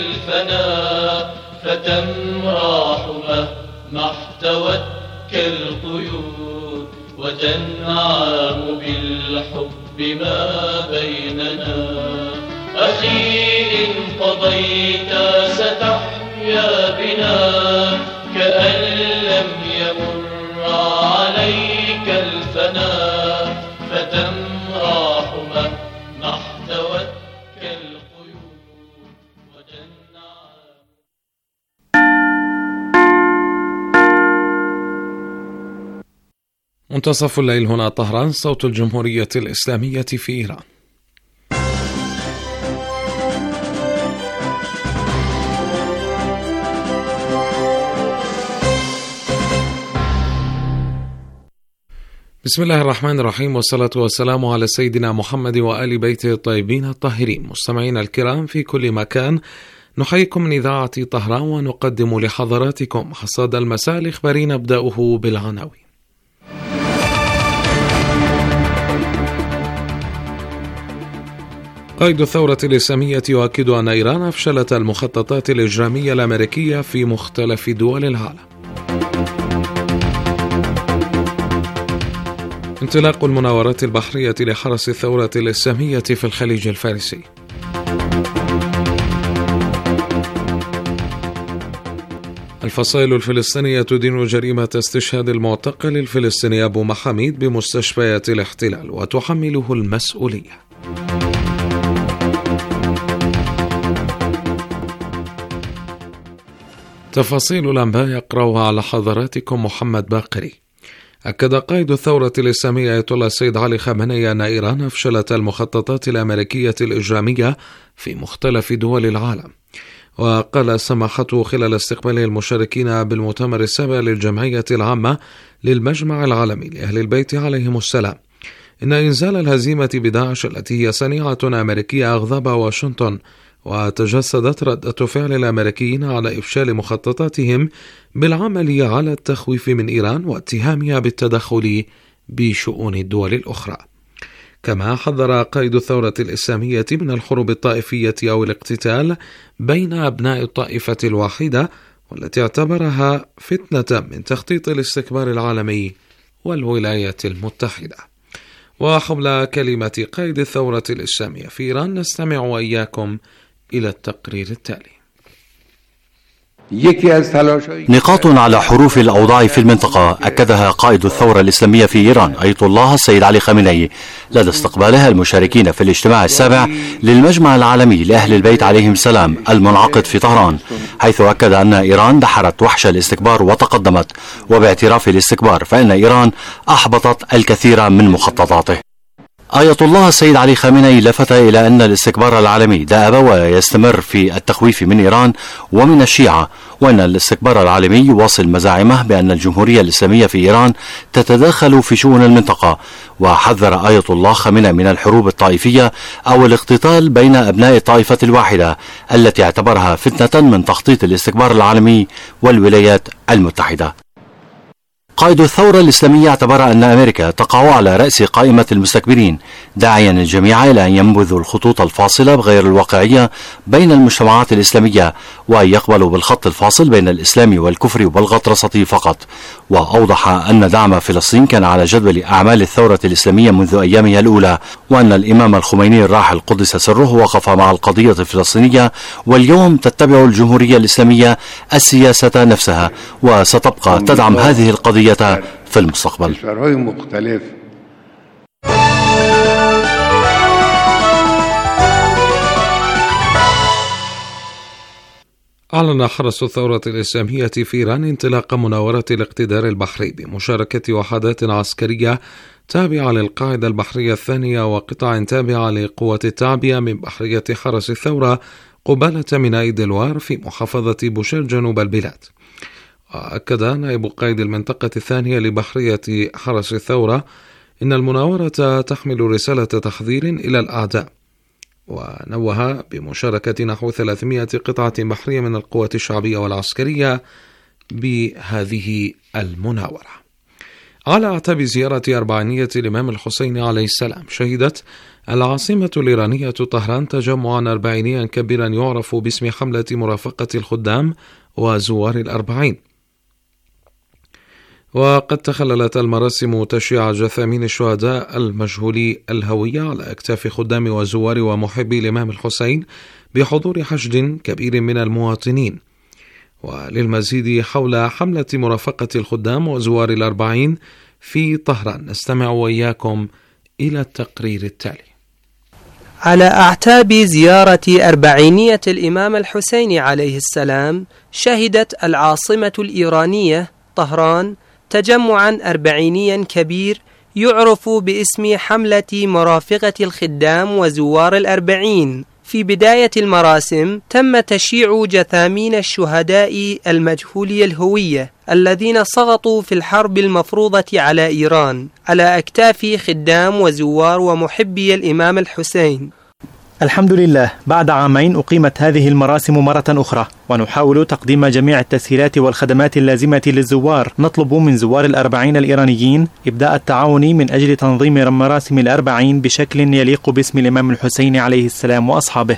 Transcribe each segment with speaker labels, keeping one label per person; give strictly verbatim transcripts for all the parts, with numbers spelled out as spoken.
Speaker 1: الفنا فتمراح مهما احتوت كالقيود وتنعم بالحب ما بيننا. أخي إن قضيت ستحيا بنا كأن لم يمر عليك الفنا فتمراح مهما احتوت كالقيود وتنعم.
Speaker 2: منتصف الليل، هنا طهران، صوت الجمهورية الإسلامية في إيران. بسم الله الرحمن الرحيم، والصلاة والسلام على سيدنا محمد وآل بيته الطيبين الطاهرين. مستمعين الكرام في كل مكان، نحييكم من إذاعة طهران ونقدم لحضراتكم حصاد المساء الإخباري، نبدأه بالعناوين. قائد الثورة الإسلامية يؤكد أن إيران أفشلت المخططات الإجرامية الأمريكية في مختلف دول العالم. انطلاق المناورات البحرية لحرس الثورة الإسلامية في الخليج الفارسي. الفصائل الفلسطينية تدين جريمة استشهاد المعتقل الفلسطيني أبو محاميد بمستشفيات الاحتلال وتحمله المسؤولية. تفاصيل الأنباء يقرأها على حضراتكم محمد باقري. أكد قائد الثورة الإسلامية آية الله السيد علي خامنئي أن إيران أفشلت المخططات الأمريكية الإجرامية في مختلف دول العالم. وقال سماحته خلال استقباله المشاركين بالمؤتمر السابع للجمعية العامة للمجمع العالمي لأهل البيت عليهم السلام إن إنزال الهزيمة بداعش التي هي صنيعة أمريكية أغضب واشنطن، وتجسدت ردة فعل الأمريكيين على إفشال مخططاتهم بالعمل على التخويف من إيران واتهامها بالتدخل بشؤون الدول الأخرى. كما حذر قائد الثورة الإسلامية من الحروب الطائفية أو الاقتتال بين أبناء الطائفة الواحدة، والتي اعتبرها فتنة من تخطيط الاستكبار العالمي والولايات المتحدة. وحول كلمة قائد الثورة الإسلامية في إيران نستمع وإياكم إلى التقرير التالي.
Speaker 3: نقاط على حروف الأوضاع في المنطقة أكدها قائد الثورة الإسلامية في إيران آية الله السيد علي خامنئي لدى استقبالها المشاركين في الاجتماع السابع للمجمع العالمي لأهل البيت عليهم السلام المنعقد في طهران، حيث أكد أن إيران دحرت وحش الاستكبار وتقدمت، وباعتراف الاستكبار فإن إيران أحبطت الكثير من مخططاته. آية الله السيد علي خامنئي لفت إلى أن الاستكبار العالمي دأب ويستمر في التخويف من إيران ومن الشيعة، وأن الاستكبار العالمي يواصل مزاعمه بأن الجمهورية الإسلامية في إيران تتدخل في شؤون المنطقة. وحذر آية الله خامنئي من الحروب الطائفية أو الاقتتال بين أبناء الطائفة الواحدة التي اعتبرها فتنة من تخطيط الاستكبار العالمي والولايات المتحدة. قائد الثورة الإسلامية اعتبر أن أمريكا تقع على رأس قائمة المستكبرين، داعيا الجميع إلى أن ينبذوا الخطوط الفاصلة بغير الواقعية بين المجتمعات الإسلامية، وأن يقبلوا بالخط الفاصل بين الإسلام والكفر والغطرسة فقط. وأوضح أن دعم فلسطين كان على جدول أعمال الثورة الإسلامية منذ أيامها الأولى، وأن الإمام الخميني الراحل قدس سره وقف مع القضية الفلسطينية، واليوم تتبع الجمهورية الإسلامية السياسة نفسها وستبقى تدعم هذه القضية في المستقبل.
Speaker 2: أعلن حرس الثورة الإسلامية في إيران انطلاق مناورات الاقتدار البحري بمشاركة وحدات عسكرية تابعة للقاعدة البحرية الثانية وقطع تابعة لقوة التعبئة من بحرية حرس الثورة قبالة ميناء دلوار في محافظة بوشير جنوب البلاد. وأكد نائب قائد المنطقة الثانية لبحرية حرس الثورة إن المناورة تحمل رسالة تحذير إلى الأعداء، ونوه بمشاركة نحو ثلاثمائة قطعة بحرية من القوات الشعبية والعسكرية بهذه المناورة. على أعتاب زيارة أربعينية الإمام الحسين عليه السلام، شهدت العاصمة الإيرانية طهران تجمعا أربعينيا كبيرا يعرف باسم حملة مرافقة الخدام وزوار الأربعين. وقد تخللت المراسم تشييع جثامين الشهداء المجهولي الهوية على أكتاف خدام وزوار ومحبي الإمام الحسين بحضور حشد كبير من المواطنين. وللمزيد حول حملة مرافقة الخدام وزوار الأربعين في طهران نستمع وإياكم إلى التقرير التالي.
Speaker 4: على أعتاب زيارة أربعينية الإمام الحسين عليه السلام، شهدت العاصمة الإيرانية طهران تجمعا أربعينيا كبير يعرف باسم حملة مرافقة الخدام وزوار الأربعين. في بداية المراسم تم تشييع جثامين الشهداء المجهولي الهوية الذين سقطوا في الحرب المفروضة على إيران على أكتاف خدام وزوار ومحبي الإمام الحسين.
Speaker 5: الحمد لله، بعد عامين أقيمت هذه المراسم مرة أخرى، ونحاول تقديم جميع التسهيلات والخدمات اللازمة للزوار. نطلب من زوار الأربعين الإيرانيين إبداء التعاون من أجل تنظيم مراسم الأربعين بشكل يليق باسم الإمام الحسين عليه السلام وأصحابه.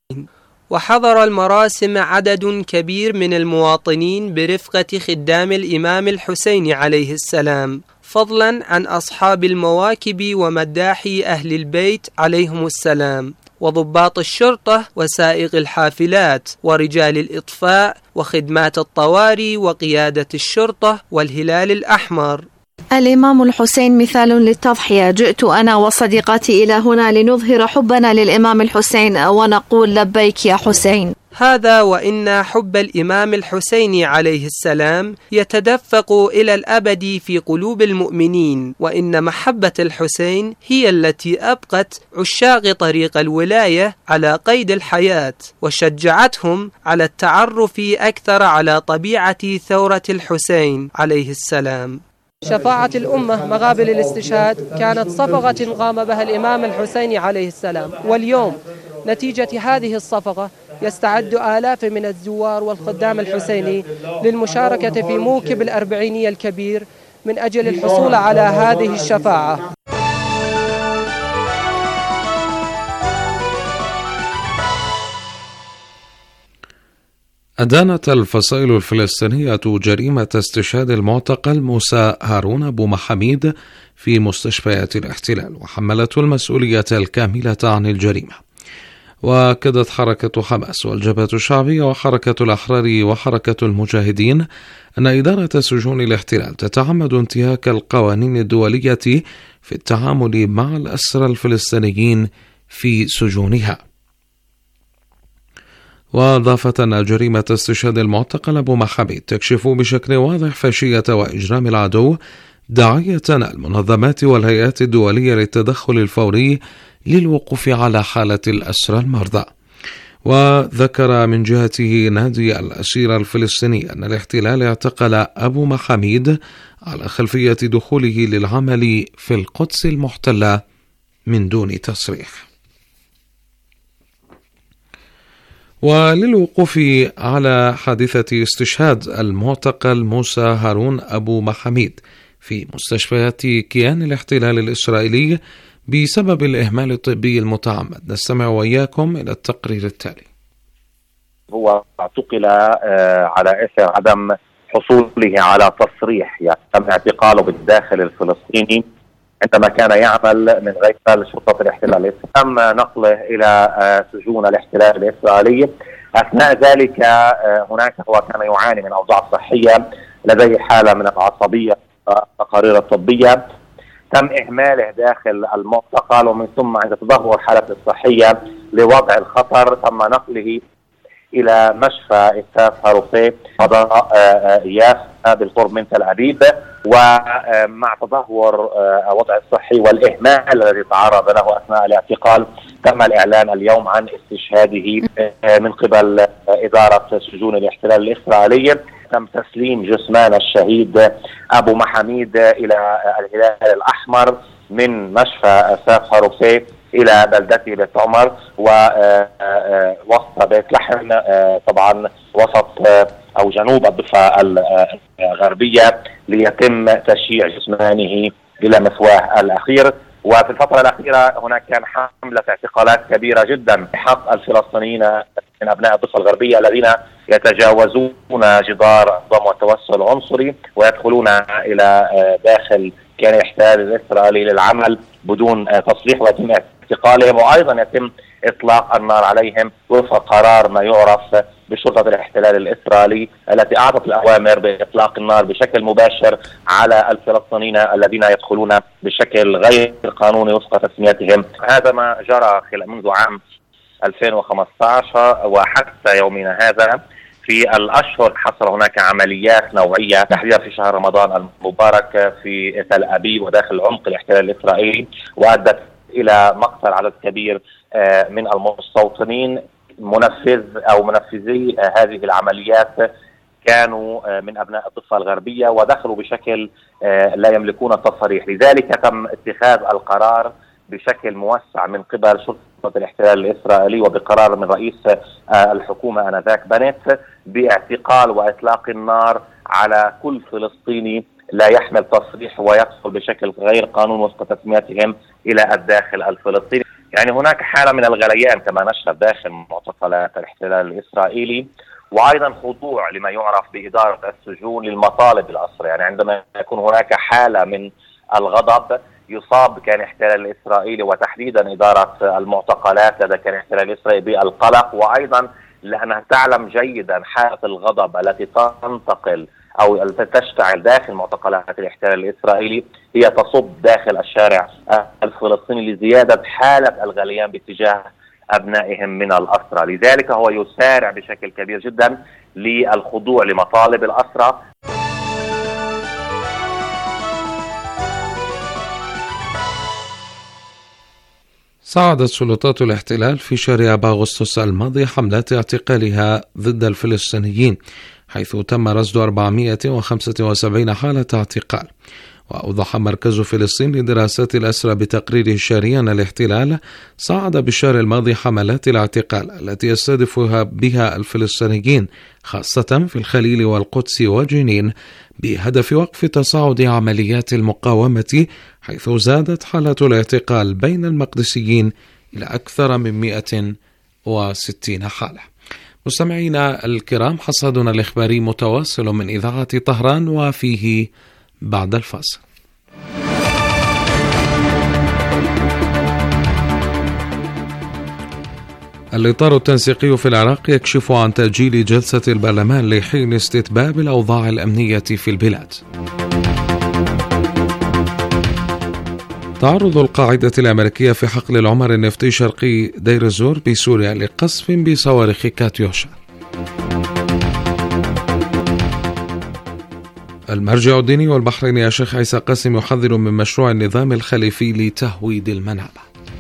Speaker 4: وحضر المراسم عدد كبير من المواطنين برفقة خدام الإمام الحسين عليه السلام، فضلا عن أصحاب المواكب ومداحي أهل البيت عليهم السلام، وضباط الشرطة وسائق الحافلات ورجال الإطفاء وخدمات الطوارئ وقيادة الشرطة والهلال الأحمر.
Speaker 6: الإمام الحسين مثال للتضحية. جئت أنا وصديقاتي إلى هنا لنظهر حبنا للإمام الحسين ونقول لبيك يا حسين.
Speaker 4: هذا وإن حب الإمام الحسين عليه السلام يتدفق إلى الأبد في قلوب المؤمنين، وإن محبة الحسين هي التي أبقت عشاق طريق الولاية على قيد الحياة، وشجعتهم على التعرف أكثر على طبيعة ثورة الحسين عليه السلام.
Speaker 7: شفاعة الأمة مقابل الاستشهاد كانت صفقة قام بها الإمام الحسين عليه السلام، واليوم نتيجة هذه الصفقة يستعد آلاف من الزوار والخدام الحسيني للمشاركة في موكب الأربعينية الكبير من أجل الحصول على هذه الشفاعة.
Speaker 2: أدانت الفصائل الفلسطينية جريمة استشهاد المعتقل موسى هارون أبو محميد في مستشفيات الاحتلال، وحملته المسؤولية الكاملة عن الجريمة. وأكدت حركة حماس والجبهة الشعبية وحركة الأحرار وحركة المجاهدين أن إدارة سجون الاحتلال تتعمد انتهاك القوانين الدولية في التعامل مع الأسرى الفلسطينيين في سجونها. وأضافت أن جريمة استشهاد المعتقل أبو محميد تكشف بشكل واضح فاشية وإجرام العدو، داعية المنظمات والهيئات الدولية للتدخل الفوري للوقوف على حالة الأسرى المرضى. وذكر من جهته نادي الأسير الفلسطيني أن الاحتلال اعتقل أبو محميد على خلفية دخوله للعمل في القدس المحتلة من دون تصريح. وللوقوف على حادثة استشهاد المعتقل موسى هارون أبو محميد في مستشفيات كيان الاحتلال الإسرائيلي بسبب الإهمال الطبي المتعمد، نستمع وإياكم إلى التقرير التالي.
Speaker 8: هو اعتقل على إثر عدم حصوله على تصريح، يعني تم اعتقاله بالداخل الفلسطيني عندما كان يعمل من غير شرطة الاحتلال. تم نقله إلى سجون الاحتلال الإسرائيلي. أثناء ذلك هناك هو كان يعاني من أوضاع صحية، لديه حالة من العصبية، التقارير الطبية تم إهماله داخل المعتقل، ومن ثم عند تدهور حالته الصحية لوضع الخطر تم نقله إلى مشفى إساف هاروفيه فضاء يافا بالقرب من تل أبيب. ومع تدهور وضع الصحي والإهمال الذي تعرض له أثناء الاعتقال تم الإعلان اليوم عن استشهاده من قبل إدارة سجون الاحتلال الإسرائيلي. تم تسليم جثمان الشهيد أبو محميد إلى الهلال الأحمر من مشفى إساف هاروفيه إلى بلدته بيت عمر ووسط بيت لحم، طبعا وسط أو جنوب الضفة الغربية ليتم تشييع جثمانه إلى مثواه الأخير. وفي الفترة الأخيرة هناك كان حملة اعتقالات كبيرة جدا بحق الفلسطينيين من أبناء الضفة الغربية الذين يتجاوزون جدار النظام والتوسل العنصري ويدخلون إلى داخل كان الاحتلال الإسرائيلي للعمل بدون تصريح، ويتم اعتقالهم وأيضا يتم إطلاق النار عليهم وفق قرار ما يعرف بشرطة الاحتلال الإسرائيلي التي أعطت الأوامر بإطلاق النار بشكل مباشر على الفلسطينيين الذين يدخلون بشكل غير قانوني وفق تسميتهم. هذا ما جرى خلال منذ عام ألفين وخمسة عشر وحتى يومنا هذا. في الأشهر حصل هناك عمليات نوعية تحديدا في شهر رمضان المبارك في تل أبيب وداخل عمق الاحتلال الإسرائيلي، وأدت إلى مقتل عدد كبير من المستوطنين. منفذ أو منفذي هذه العمليات كانوا من أبناء الضفة الغربية ودخلوا بشكل لا يملكون التصريح، لذلك تم اتخاذ القرار بشكل موسع من قبل شرطة الاحتلال الإسرائيلي وبقرار من رئيس الحكومة آنذاك بنت باعتقال وإطلاق النار على كل فلسطيني لا يحمل تصريح ويدخل بشكل غير قانوني وفق تسميتهم إلى الداخل الفلسطيني. يعني هناك حالة من الغليان كما نشهد داخل معتقلات الاحتلال الإسرائيلي، وأيضا خضوع لما يعرف بإدارة السجون للمطالب الأسرى. يعني عندما يكون هناك حالة من الغضب يصاب كان الاحتلال الإسرائيلي وتحديدا إدارة المعتقلات لدى كان الاحتلال الإسرائيلي بالقلق، وأيضا لأنها تعلم جيدا حالة الغضب التي تنتقل أو تشتعل داخل معتقلات الاحتلال الإسرائيلي هي تصب داخل الشارع الفلسطيني لزيادة حالة الغليان باتجاه أبنائهم من الأسرى. لذلك هو يسارع بشكل كبير جدا للخضوع لمطالب الأسرى.
Speaker 2: صعدت سلطات الاحتلال في شهر آب أغسطس الماضي حملات اعتقالها ضد الفلسطينيين، حيث تم رصد أربعمائة وخمسة وسبعين حالة اعتقال. وأوضح مركز فلسطين لدراسات الأسرى بتقريره الشهري أن الاحتلال صعد بالشهر الماضي حملات الاعتقال التي يستهدف بها الفلسطينيين خاصة في الخليل والقدس وجنين بهدف وقف تصاعد عمليات المقاومة، حيث زادت حالات الاعتقال بين المقدسيين إلى أكثر من مئة وستين حالة. مستمعينا الكرام، حصادنا الإخباري متواصل من إذاعة طهران وفيه بعد الفاصل. الإطار التنسيقي في العراق يكشف عن تأجيل جلسة البرلمان لحين استتباب الأوضاع الأمنية في البلاد. تعرض القاعدة الأمريكية في حقل العمر النفطي شرقي دير الزور بسوريا لقصف بصواريخ كاتيوشا. المرجع الديني والبحريني الشيخ عيسى قاسم يحذر من مشروع النظام الخليفي لتهويد المنابع.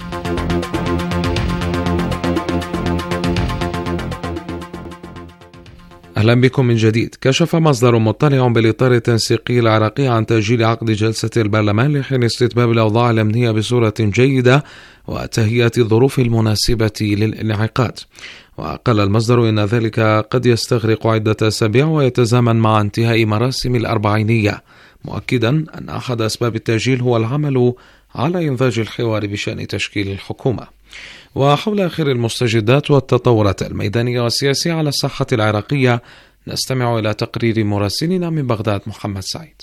Speaker 2: أهلا بكم من جديد. كشف مصدر مطلع بالإطار التنسيقي العراقي عن تأجيل عقد جلسة البرلمان لحين استتباب الأوضاع الأمنية بصورة جيدة وتهيئة الظروف المناسبة للانعقاد. وقال المصدر إن ذلك قد يستغرق عدة أسابيع ويتزامن مع انتهاء مراسم الأربعينية، مؤكدا أن أحد أسباب التأجيل هو العمل على إنضاج الحوار بشأن تشكيل الحكومة. وحول آخر المستجدات والتطورات الميدانية والسياسية على الساحة العراقية نستمع إلى تقرير مراسلنا من بغداد محمد سعيد.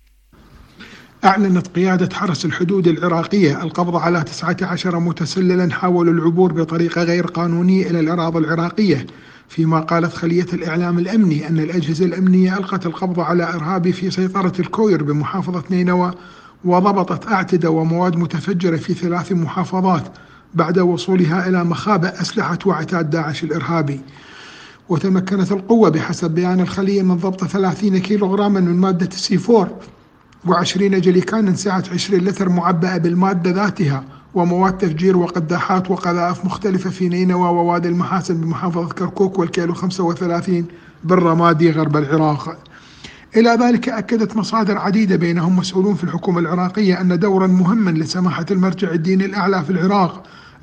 Speaker 9: أعلنت قيادة حرس الحدود العراقية القبض على تسعة عشر متسللا حاولوا العبور بطريقة غير قانونية إلى الأراضي العراقية، فيما قالت خلية الإعلام الأمني أن الأجهزة الأمنية ألقت القبض على إرهابي في سيطرة الكوير بمحافظة نينوى، وضبطت أعتدة ومواد متفجرة في ثلاث محافظات بعد وصولها إلى مخابئ أسلحة وعتاد داعش الإرهابي. وتمكنت القوة بحسب بيان الخلية من ضبط ثلاثين كيلوغراما من مادة السي فور وعشرين جليكان سعة عشرين لتر معبأة بالمادة ذاتها، ومواد تفجير وقداحات وقذائف مختلفة في نينوى ووادي المحاسن بمحافظة كركوك والكيلو خمسة وثلاثين بالرمادي غرب العراق. إلى ذلك أكدت مصادر عديدة بينهم مسؤولون في الحكومة العراقية أن دورا مهما لسماحة المرجع الديني الأعلى في العراق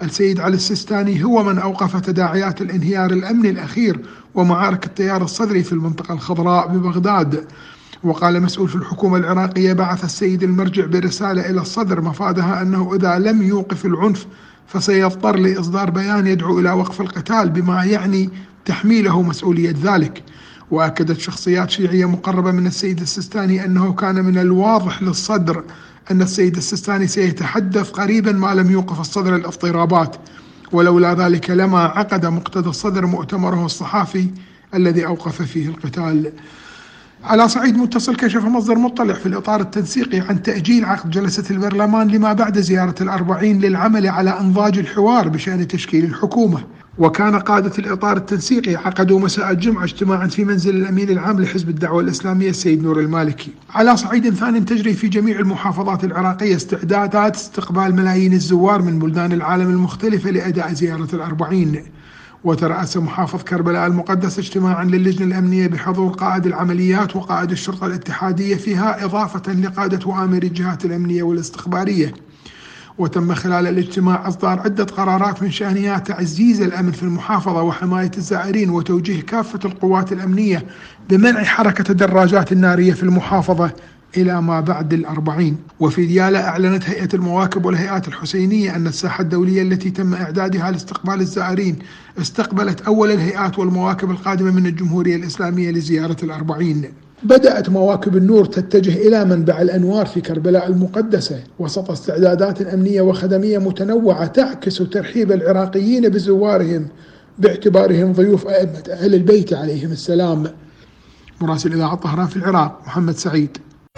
Speaker 9: السيد علي السيستاني هو من أوقف تداعيات الانهيار الأمني الأخير ومعارك التيار الصدري في المنطقة الخضراء ببغداد. وقال مسؤول في الحكومة العراقية: بعث السيد المرجع برسالة إلى الصدر مفادها أنه إذا لم يوقف العنف فسيضطر لإصدار بيان يدعو إلى وقف القتال، بما يعني تحميله مسؤولية ذلك. وأكدت شخصيات شيعية مقربة من السيد السيستاني أنه كان من الواضح للصدر أن السيد السيستاني سيتحدث قريبا ما لم يوقف الصدر الاضطرابات، ولولا ذلك لما عقد مقتدى الصدر مؤتمره الصحافي الذي أوقف فيه القتال. على صعيد متصل، كشف مصدر مطلع في الإطار التنسيقي عن تأجيل عقد جلسة البرلمان لما بعد زيارة الأربعين للعمل على إنضاج الحوار بشأن تشكيل الحكومة. وكان قادة الإطار التنسيقي عقدوا مساء الجمعة اجتماعا في منزل الأمين العام لحزب الدعوة الإسلامية السيد نور المالكي. على صعيد ثاني، تجري في جميع المحافظات العراقية استعدادات استقبال ملايين الزوار من بلدان العالم المختلفة لأداء زيارة الأربعين. وترأس محافظ كربلاء المقدس اجتماعا للجنة الأمنية بحضور قائد العمليات وقائد الشرطة الاتحادية فيها، إضافة لقادة وآمر الجهات الأمنية والاستخبارية. وتم خلال الاجتماع إصدار عدة قرارات من شأنها تعزيز الأمن في المحافظة وحماية الزائرين وتوجيه كافة القوات الأمنية بمنع حركة الدراجات النارية في المحافظة إلى ما بعد الأربعين. وفي ديالى أعلنت هيئة المواكب والهيئات الحسينية أن الساحة الدولية التي تم إعدادها لاستقبال الزائرين استقبلت أول الهيئات والمواكب القادمة من الجمهورية الإسلامية لزيارة الأربعين. بدأت مواكب النور تتجه إلى منبع الأنوار في كربلاء المقدسة وسط استعدادات أمنية وخدمية متنوعة تعكس ترحيب العراقيين بزوارهم باعتبارهم ضيوف أئمة أهل البيت عليهم السلام. مراسل إذاعة طهران في العراق محمد سعيد.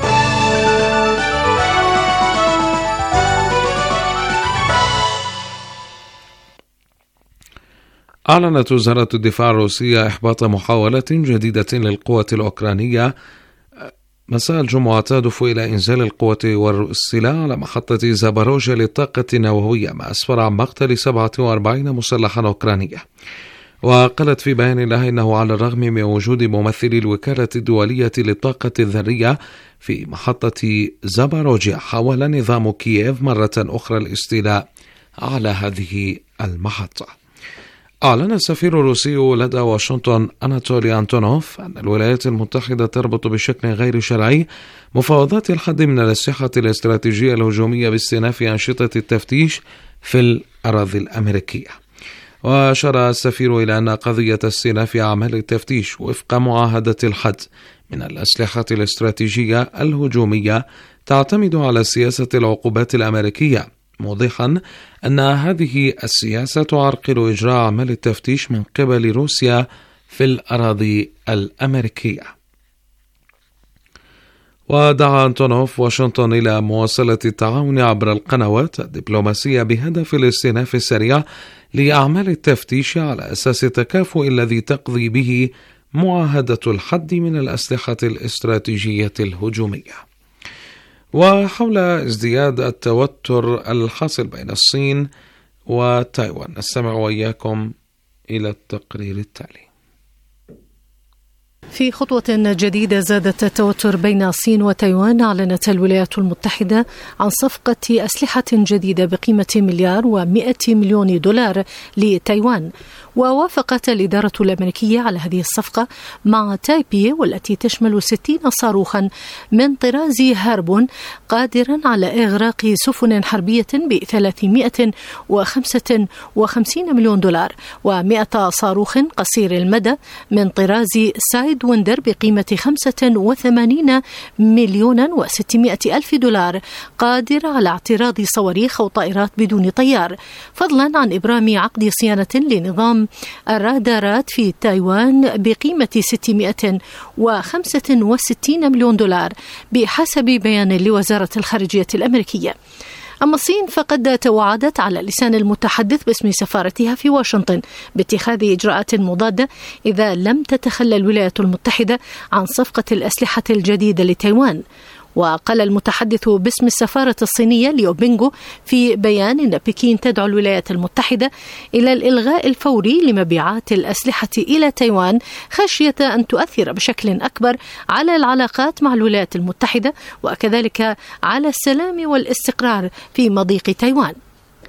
Speaker 2: أعلنت وزارة الدفاع الروسية إحباط محاولة جديدة للقوة الأوكرانية مساء الجمعة تهدف إلى إنزال القوة والسلاح على محطة زاباروجيا للطاقة النووية، ما أسفر عن مقتل سبعة وأربعين مسلحا أوكرانيا. وقالت في بيان لها إنه على الرغم من وجود ممثلي الوكالة الدولية للطاقة الذرية في محطة زاباروجيا، حاول نظام كييف مرة أخرى الاستيلاء على هذه المحطة. أعلن السفير الروسي لدى واشنطن أناتولي أنتونوف أن الولايات المتحدة تربط بشكل غير شرعي مفاوضات الحد من الأسلحة الاستراتيجية الهجومية باستئناف أنشطة التفتيش في الأراضي الأمريكية. وأشار السفير إلى أن قضية استئناف أعمال التفتيش وفق معاهدة الحد من الأسلحة الاستراتيجية الهجومية تعتمد على سياسة العقوبات الأمريكية، موضحا أن هذه السياسة تعرقل إجراء أعمال التفتيش من قبل روسيا في الأراضي الأمريكية. ودعا أنتونوف واشنطن إلى مواصلة التعاون عبر القنوات الدبلوماسية بهدف الاستئناف السريع لأعمال التفتيش على أساس التكافؤ الذي تقضي به معاهدة الحد من الأسلحة الاستراتيجية الهجومية. وحول ازدياد التوتر الحاصل بين الصين وتايوان، نستمع وإياكم إلى التقرير التالي.
Speaker 10: في خطوة جديدة زادت التوتر بين الصين وتايوان، أعلنت الولايات المتحدة عن صفقة أسلحة جديدة بقيمة مليار ومئة مليون دولار لتايوان. ووافقت الإدارة الأمريكية على هذه الصفقة مع تايبي، والتي تشمل ستين صاروخا من طراز هاربون قادرا على إغراق سفن حربية بثلاثمئة وخمسة وخمسين مليون دولار، ومئة صاروخ قصير المدى من طراز سايد ويندر بقيمة خمسة وثمانين مليون وستمائة ألف دولار قادر على اعتراض صواريخ أو طائرات بدون طيار، فضلا عن إبرام عقد صيانة لنظام الرادارات في تايوان بقيمة ستمائة وخمسة وستين مليون دولار بحسب بيان لوزارة الخارجية الأمريكية. أما الصين فقد توعدت على لسان المتحدث باسم سفارتها في واشنطن باتخاذ إجراءات مضادة إذا لم تتخلى الولايات المتحدة عن صفقة الأسلحة الجديدة لتايوان. وقال المتحدث باسم السفارة الصينية ليو بينغو في بيان إن بكين تدعو الولايات المتحدة إلى الإلغاء الفوري لمبيعات الأسلحة إلى تايوان خشية أن تؤثر بشكل أكبر على العلاقات مع الولايات المتحدة وكذلك على السلام والاستقرار في مضيق تايوان.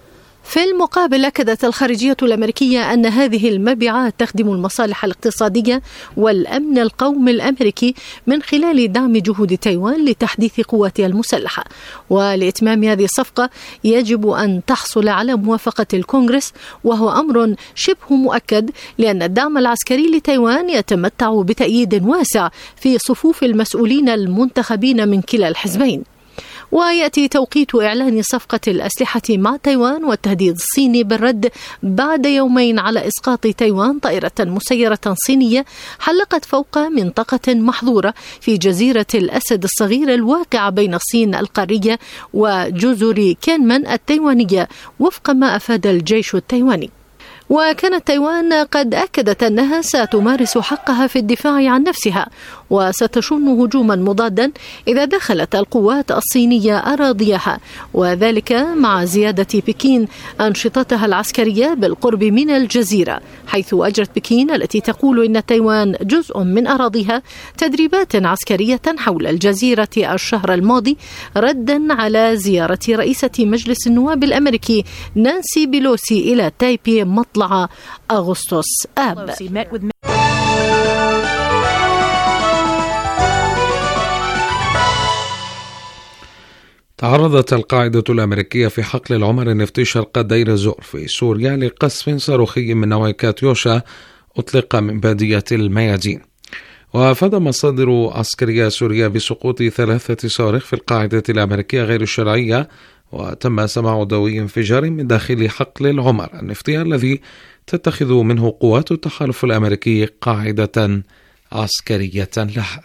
Speaker 10: في المقابل أكدت الخارجية الأمريكية أن هذه المبيعات تخدم المصالح الاقتصادية والأمن القومي الأمريكي من خلال دعم جهود تايوان لتحديث قواتها المسلحة. ولإتمام هذه الصفقة يجب أن تحصل على موافقة الكونغرس، وهو أمر شبه مؤكد لأن الدعم العسكري لتايوان يتمتع بتأييد واسع في صفوف المسؤولين المنتخبين من كلا الحزبين. ويأتي توقيت إعلان صفقة الأسلحة مع تايوان والتهديد الصيني بالرد بعد يومين على إسقاط تايوان طائرة مسيرة صينية حلقت فوق منطقة محظورة في جزيرة الأسد الصغيرة الواقعة بين الصين القارية وجزر كينمان التايوانية وفق ما أفاد الجيش التايواني. وكانت تايوان قد أكدت أنها ستمارس حقها في الدفاع عن نفسها وستشن هجوما مضادا إذا دخلت القوات الصينية أراضيها، وذلك مع زيادة بكين أنشطتها العسكرية بالقرب من الجزيرة، حيث أجرت بكين التي تقول إن تايوان جزء من أراضيها تدريبات عسكرية حول الجزيرة الشهر الماضي ردا على زيارة رئيسة مجلس النواب الأمريكي نانسي بيلوسي إلى تايبي مطلع أغسطس آب.
Speaker 2: تعرضت القاعدة الأمريكية في حقل العمر النفطي شرق دير الزور في سوريا لقصف صاروخي من نوع كاتيوشا أطلق من بادية الميادين. وأفاد مصادر عسكرية سورية بسقوط ثلاثة صواريخ في القاعدة الأمريكية غير الشرعية، وتم سماع دوي انفجار من داخل حقل العمر النفطي الذي تتخذ منه قوات التحالف الأمريكي قاعدة عسكرية لها.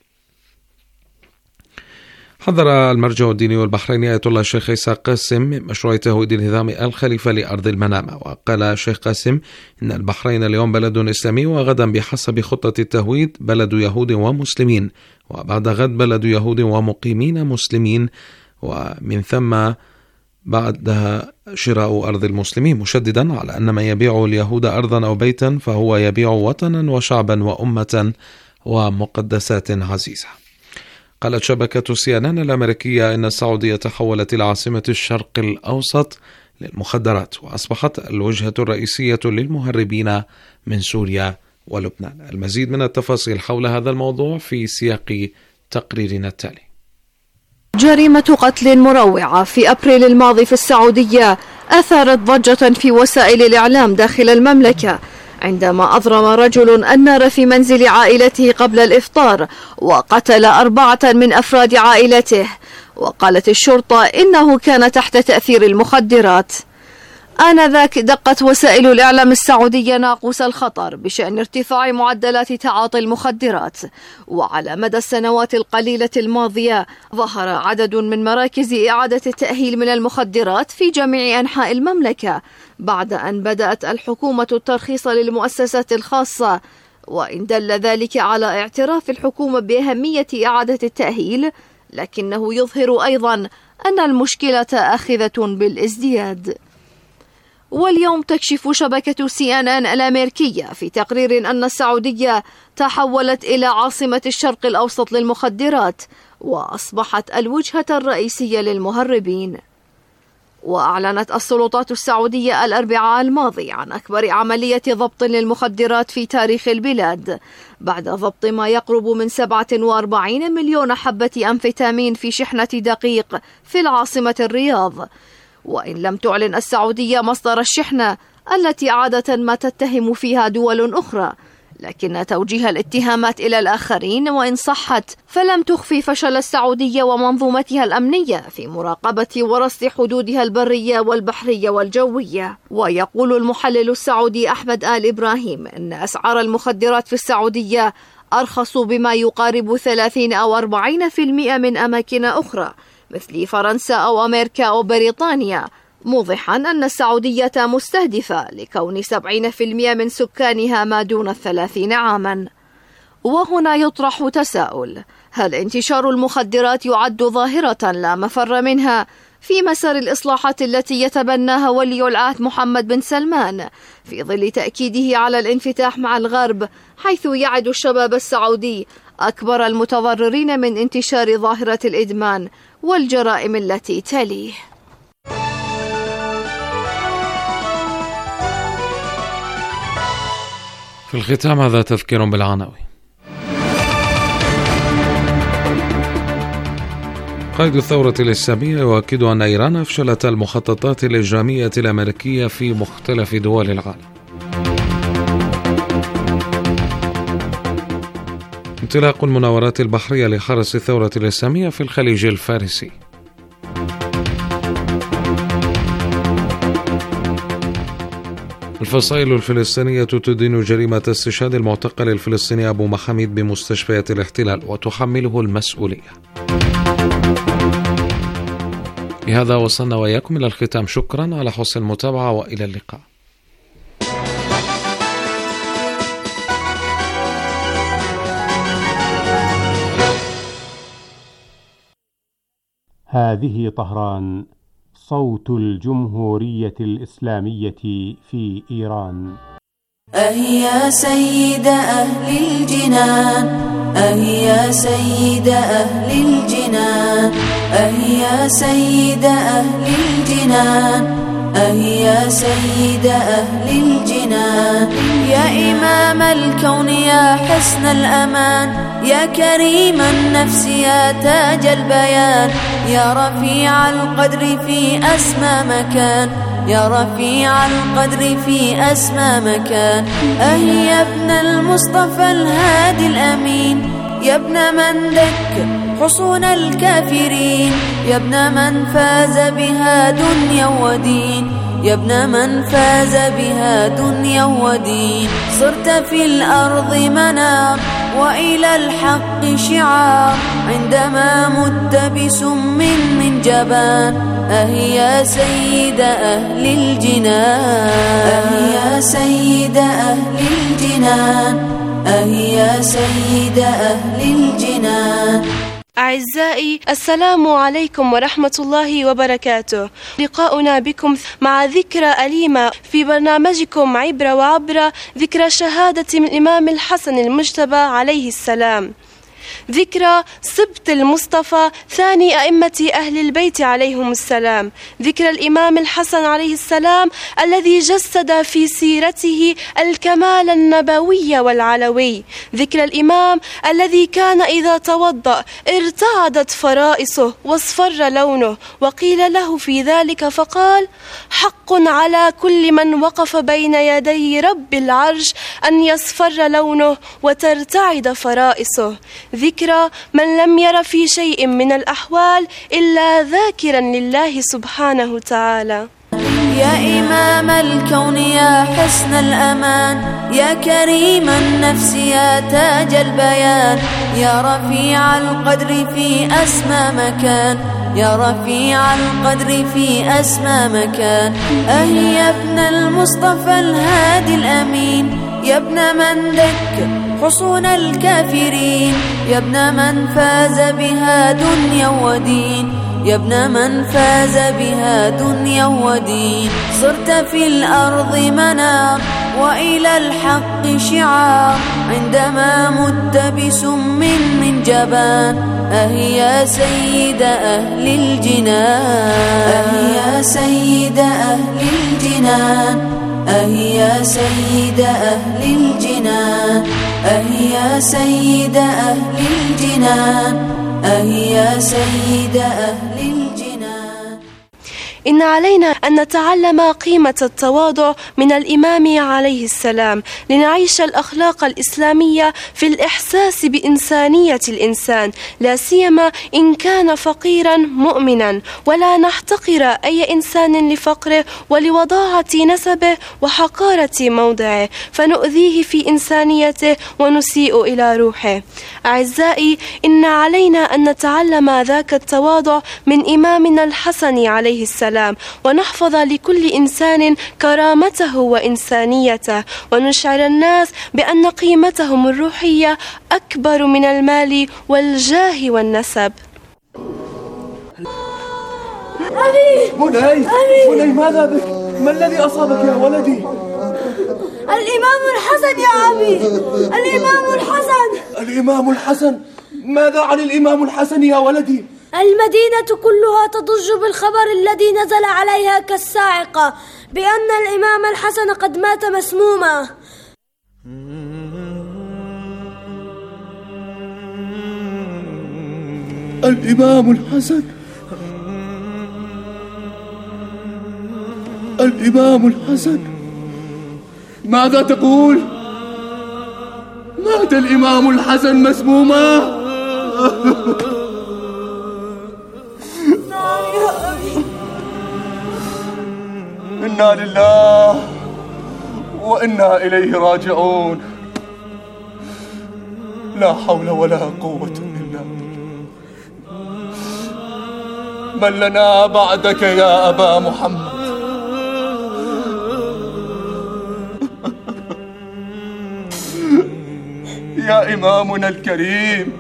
Speaker 2: حذر المرجع الديني البحريني آية الله الشيخ عيسى قاسم من مشروع تهويد النظام الخليفة لأرض المنامة. وقال الشيخ قاسم إن البحرين اليوم بلد إسلامي، وغدا بحسب خطة التهويد بلد يهود ومسلمين، وبعد غد بلد يهود ومقيمين مسلمين، ومن ثم بعدها شراء أرض المسلمين، مشددا على أن من يبيع اليهود أرضا أو بيتا فهو يبيع وطنا وشعبا وأمة ومقدسات عزيزة. قالت شبكة سي إن إن الأمريكية إن السعودية تحولت إلى عاصمة الشرق الأوسط للمخدرات، وأصبحت الوجهة الرئيسية للمهربين من سوريا ولبنان. المزيد من التفاصيل حول هذا الموضوع في سياق تقريرنا التالي.
Speaker 6: جريمة قتل مروعة في أبريل الماضي في السعودية أثارت ضجة في وسائل الإعلام داخل المملكة عندما أضرم رجل النار في منزل عائلته قبل الإفطار وقتل أربعة من أفراد عائلته. وقالت الشرطة إنه كان تحت تأثير المخدرات. آنذاك دقت وسائل الإعلام السعودية ناقوس الخطر بشأن ارتفاع معدلات تعاطي المخدرات. وعلى مدى السنوات القليلة الماضية ظهر عدد من مراكز إعادة التأهيل من المخدرات في جميع أنحاء المملكة بعد أن بدأت الحكومة الترخيص للمؤسسات الخاصة. وإن دل ذلك على اعتراف الحكومة بأهمية إعادة التأهيل، لكنه يظهر أيضا أن المشكلة آخذة بالازدياد. واليوم تكشف شبكة سي إن إن الأمريكية في تقرير أن السعودية تحولت إلى عاصمة الشرق الأوسط للمخدرات وأصبحت الوجهة الرئيسية للمهربين. وأعلنت السلطات السعودية الأربعاء الماضي عن أكبر عملية ضبط للمخدرات في تاريخ البلاد بعد ضبط ما يقرب من سبعة وأربعين مليون حبة أمفيتامين في شحنة دقيق في العاصمة الرياض. وإن لم تعلن السعودية مصدر الشحنة التي عادة ما تتهم فيها دول أخرى، لكن توجيه الاتهامات إلى الآخرين وإن صحت فلم تخفي فشل السعودية ومنظومتها الأمنية في مراقبة ورصد حدودها البرية والبحرية والجوية. ويقول المحلل السعودي أحمد آل إبراهيم أن أسعار المخدرات في السعودية أرخص بما يقارب ثلاثين أو أربعين بالمئة من أماكن أخرى مثل فرنسا أو أمريكا أو بريطانيا، موضحا أن السعودية مستهدفة لكون سبعين بالمئة من سكانها ما دون الثلاثين عاما. وهنا يطرح تساؤل: هل انتشار المخدرات يعد ظاهرة لا مفر منها في مسار الإصلاحات التي يتبناها ولي العهد محمد بن سلمان في ظل تأكيده على الانفتاح مع الغرب، حيث يعد الشباب السعودي أكبر المتضررين من انتشار ظاهرة الإدمان والجرائم التي تليه؟
Speaker 2: في الختام هذا تذكير بالعناوين. قائد الثورة الإسلامية يؤكد أن إيران أفشلت المخططات الإجرامية الأمريكية في مختلف دول العالم. انطلاق المناورات البحرية لحرس الثورة الإسلامية في الخليج الفارسي. الفصائل الفلسطينية تدين جريمة استشهاد المعتقل الفلسطيني أبو محاميد بمستشفيات الاحتلال وتحمله المسؤولية. بهذا وصلنا وإياكم إلى الختام. شكرا على حسن المتابعة وإلى اللقاء.
Speaker 11: هذه طهران، صوت الجمهورية الإسلامية في إيران.
Speaker 12: أهي يا سيد أهل الجنان، أهي يا سيد أهل الجنان، أهي يا سيد أهل الجنان، أهي يا سيد أهل الجنان. يا إمام الكون يا حسن الأمان، يا كريم النفس يا تاج البيان، يا رفيع القدر في أسمى مكان، يا رفيع القدر في أسمى مكان. أهي يا ابن المصطفى الهادي الأمين، يا ابن من دك حصون الكافرين، يا ابن من فاز بها دنيا ودين، يا ابن من فاز بها دنيا ودين. صرت في الأرض منار وإلى الحق شعار، عندما مت بسم من جبان. أهي يا سيد أهل الجنان، أهي يا سيد أهل الجنان، أهي يا سيد أهل الجنان.
Speaker 13: أعزائي، السلام عليكم ورحمة الله وبركاته. لقاؤنا بكم مع ذكرى أليمة في برنامجكم عبرة وعبرة، ذكرى شهادة من الإمام الحسن المجتبى عليه السلام، ذكرى سبط المصطفى ثاني أئمة أهل البيت عليهم السلام، ذكرى الإمام الحسن عليه السلام الذي جسد في سيرته الكمال النبوي والعلوي، ذكرى الإمام الذي كان إذا توضأ ارتعدت فرائصه واصفر لونه، وقيل له في ذلك فقال: حق على كل من وقف بين يدي رب العرش أن يصفر لونه وترتعد فرائصه، ذكرى من لم ير في شيء من الأحوال إلا ذاكرا لله سبحانه تعالى.
Speaker 12: يا إمام الكون يا حسن الأمان، يا كريم النفس يا تاج البيان، يا رفيع القدر في أسمى مكان، يا رفيع القدر في أسمى مكان. أهي يا ابن المصطفى الهادي الأمين، يا ابن من دك حصون الكافرين، يا ابن من فاز بها دنيا ودين، يا ابن من فاز بها دنيا ودين. صرت في الأرض منار وإلى الحق شعار، عندما مت بسم من جبان. أهي يا سيد أهل الجنان، أهي يا سيد أهل الجنان، أهي يا سيد أهل الجنان، أهي يا سيد أهل الجنان، أهي يا سيد أهل الجنان.
Speaker 13: إن علينا أن نتعلم قيمة التواضع من الإمام عليه السلام، لنعيش الأخلاق الإسلامية في الإحساس بإنسانية الإنسان، لا سيما إن كان فقيرا مؤمنا، ولا نحتقر أي إنسان لفقره ولوضاعة نسبه وحقارة موضعه، فنؤذيه في إنسانيته ونسيء إلى روحه. أعزائي، إن علينا أن نتعلم ذاك التواضع من إمامنا الحسن عليه السلام، ونحفظ لكل إنسان كرامته وإنسانيته، ونشعر الناس بأن قيمتهم الروحية أكبر من المال والجاه والنسب.
Speaker 14: أبي مني مني ماذا بك؟ ما الذي أصابك يا ولدي؟
Speaker 15: الإمام الحسن يا أبي، الإمام الحسن.
Speaker 14: الإمام الحسن؟ ماذا عن الإمام الحسن يا ولدي؟
Speaker 15: المدينة كلها تضج بالخبر الذي نزل عليها كالصاعقة بأن الإمام الحسن قد مات مسموما.
Speaker 14: الإمام الحسن الإمام الحسن ماذا تقول؟ مات الإمام الحسن مسموما. إنا لله وإنا إليه راجعون. لا حول ولا قوة إلا بالله. من لنا بعدك يا أبا محمد؟ يا إمامنا الكريم،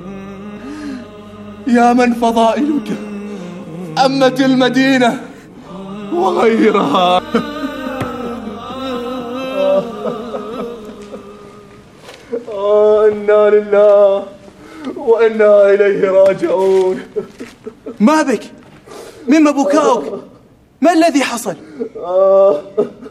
Speaker 14: يا من فضائلك أمت المدينة وغيرها. آه إنا لله وإنا إليه راجعون.
Speaker 16: ما بك؟ مما بكاؤك؟ ما الذي حصل؟
Speaker 14: آه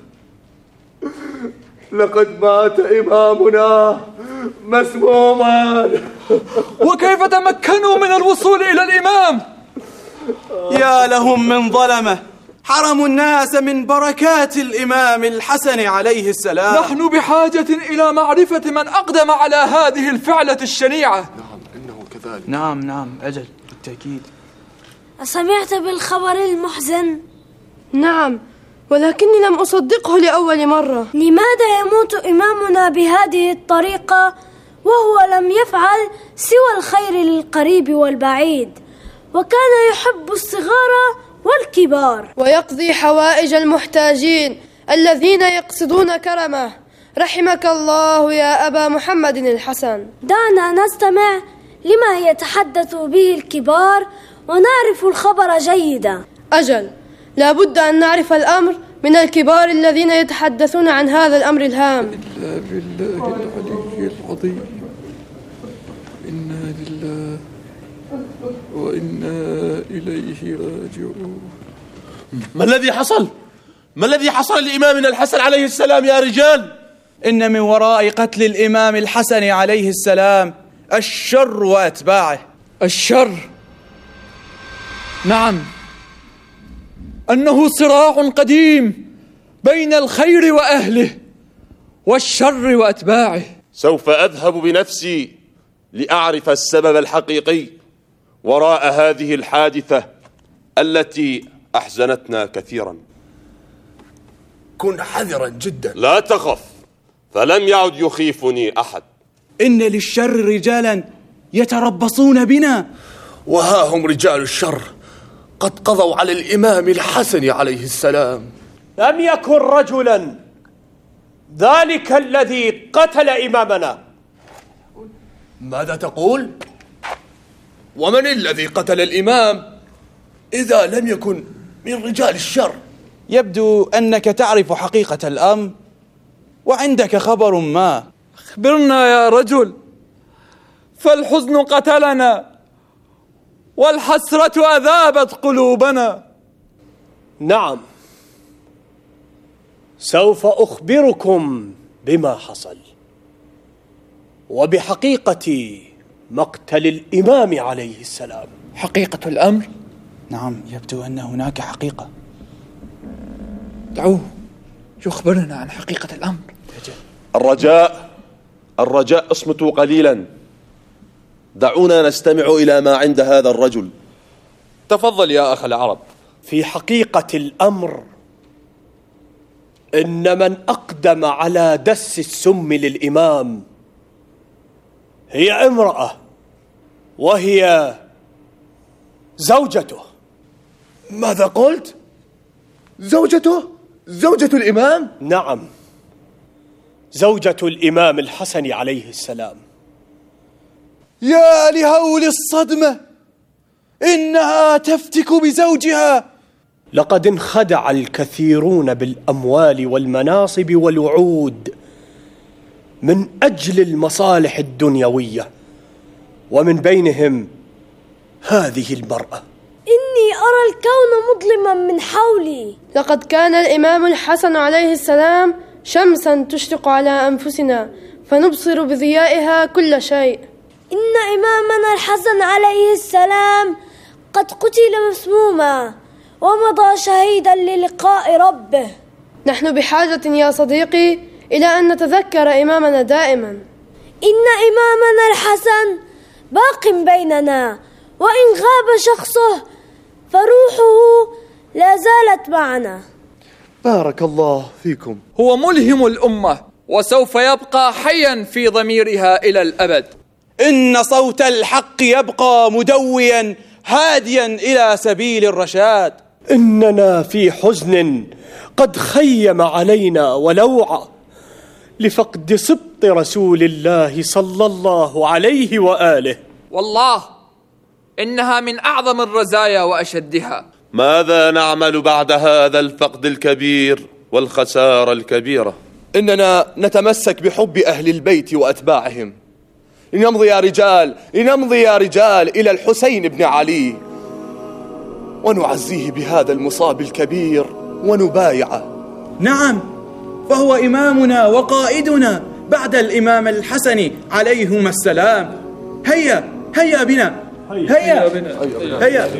Speaker 14: لقد مات إمامنا مسموما.
Speaker 16: وكيف تمكنوا من الوصول إلى الإمام؟ يا لهم من ظلمة، حرموا الناس من بركات الإمام الحسن عليه السلام.
Speaker 17: نحن بحاجة إلى معرفة من أقدم على هذه الفعلة الشنيعة.
Speaker 14: نعم إنه كذلك.
Speaker 16: نعم نعم أجل بالتأكيد.
Speaker 15: أسمعت بالخبر المحزن؟
Speaker 13: نعم، ولكني لم أصدقه لأول مرة.
Speaker 15: لماذا يموت إمامنا بهذه الطريقة وهو لم يفعل سوى الخير للقريب والبعيد، وكان يحب الصغار والكبار
Speaker 13: ويقضي حوائج المحتاجين الذين يقصدون كرمه؟ رحمك الله يا أبا محمد الحسن.
Speaker 15: دعنا نستمع لما يتحدث به الكبار ونعرف الخبر جيدا.
Speaker 13: أجل، لا بد أن نعرف الأمر من الكبار الذين يتحدثون عن هذا الأمر الهام.
Speaker 17: إلا بالله العلي العظيم. إنا لله وإنا إليه راجعون.
Speaker 18: ما الذي حصل؟ ما الذي حصل لإمامنا الحسن عليه السلام يا رجال؟
Speaker 16: إن من وراء قتل الإمام الحسن عليه السلام الشر وأتباعه.
Speaker 17: الشر؟ نعم، أنه صراع قديم بين الخير وأهله والشر وأتباعه.
Speaker 18: سوف أذهب بنفسي لأعرف السبب الحقيقي وراء هذه الحادثة التي أحزنتنا كثيرا.
Speaker 14: كن حذرا جدا.
Speaker 18: لا تخف، فلم يعد يخيفني أحد.
Speaker 16: إن للشر رجالا يتربصون بنا،
Speaker 14: وها هم رجال الشر قد قضوا على الإمام الحسن عليه السلام.
Speaker 19: لم يكن رجلا ذلك الذي قتل إمامنا.
Speaker 14: ماذا تقول؟ ومن الذي قتل الإمام إذا لم يكن من رجال الشر؟
Speaker 16: يبدو أنك تعرف حقيقة الأمر وعندك خبر ما.
Speaker 17: أخبرنا يا رجل، فالحزن قتلنا والحسرة أذابت قلوبنا.
Speaker 19: نعم، سوف أخبركم بما حصل وبحقيقة مقتل الإمام عليه السلام.
Speaker 17: حقيقة الأمر؟
Speaker 16: نعم، يبدو أن هناك حقيقة.
Speaker 17: دعوه يخبرنا عن حقيقة الأمر.
Speaker 18: الرجاء الرجاء اصمتوا قليلا، دعونا نستمع إلى ما عند هذا الرجل.
Speaker 17: تفضل يا أخ العرب.
Speaker 19: في حقيقة الأمر إن من أقدم على دس السم للإمام هي امرأة، وهي زوجته.
Speaker 14: ماذا قلت؟ زوجته؟ زوجة الإمام؟
Speaker 19: نعم، زوجة الإمام الحسن عليه السلام.
Speaker 16: يا لهول الصدمة، إنها تفتك بزوجها.
Speaker 19: لقد انخدع الكثيرون بالأموال والمناصب والوعود من أجل المصالح الدنيوية، ومن بينهم هذه المرأة.
Speaker 15: إني أرى الكون مظلما من حولي.
Speaker 13: لقد كان الإمام الحسن عليه السلام شمسا تشرق على أنفسنا فنبصر بضيائها كل شيء.
Speaker 15: إن إمامنا الحسن عليه السلام قد قتل مسموما ومضى شهيدا للقاء ربه.
Speaker 20: نحن بحاجة يا صديقي إلى أن نتذكر إمامنا دائما.
Speaker 15: إن إمامنا الحسن باق بيننا، وإن غاب شخصه فروحه لا زالت معنا.
Speaker 21: بارك الله فيكم.
Speaker 17: هو ملهم الأمة وسوف يبقى حيا في ضميرها إلى الأبد.
Speaker 16: إن صوت الحق يبقى مدويا هاديا إلى سبيل الرشاد.
Speaker 19: إننا في حزن قد خيم علينا ولوعى لفقد سبط رسول الله صلى الله عليه وآله.
Speaker 17: والله إنها من أعظم الرزايا وأشدها.
Speaker 18: ماذا نعمل بعد هذا الفقد الكبير والخسارة الكبيرة؟
Speaker 21: إننا نتمسك بحب أهل البيت وأتباعهم. لنمضي يا رجال لنمضي يا رجال إلى الحسين بن علي ونعزيه بهذا المصاب الكبير ونبايعه.
Speaker 16: نعم، فهو إمامنا وقائدنا بعد الإمام الحسن عليهما السلام. هيا هيا بنا هيا هيا, هيا.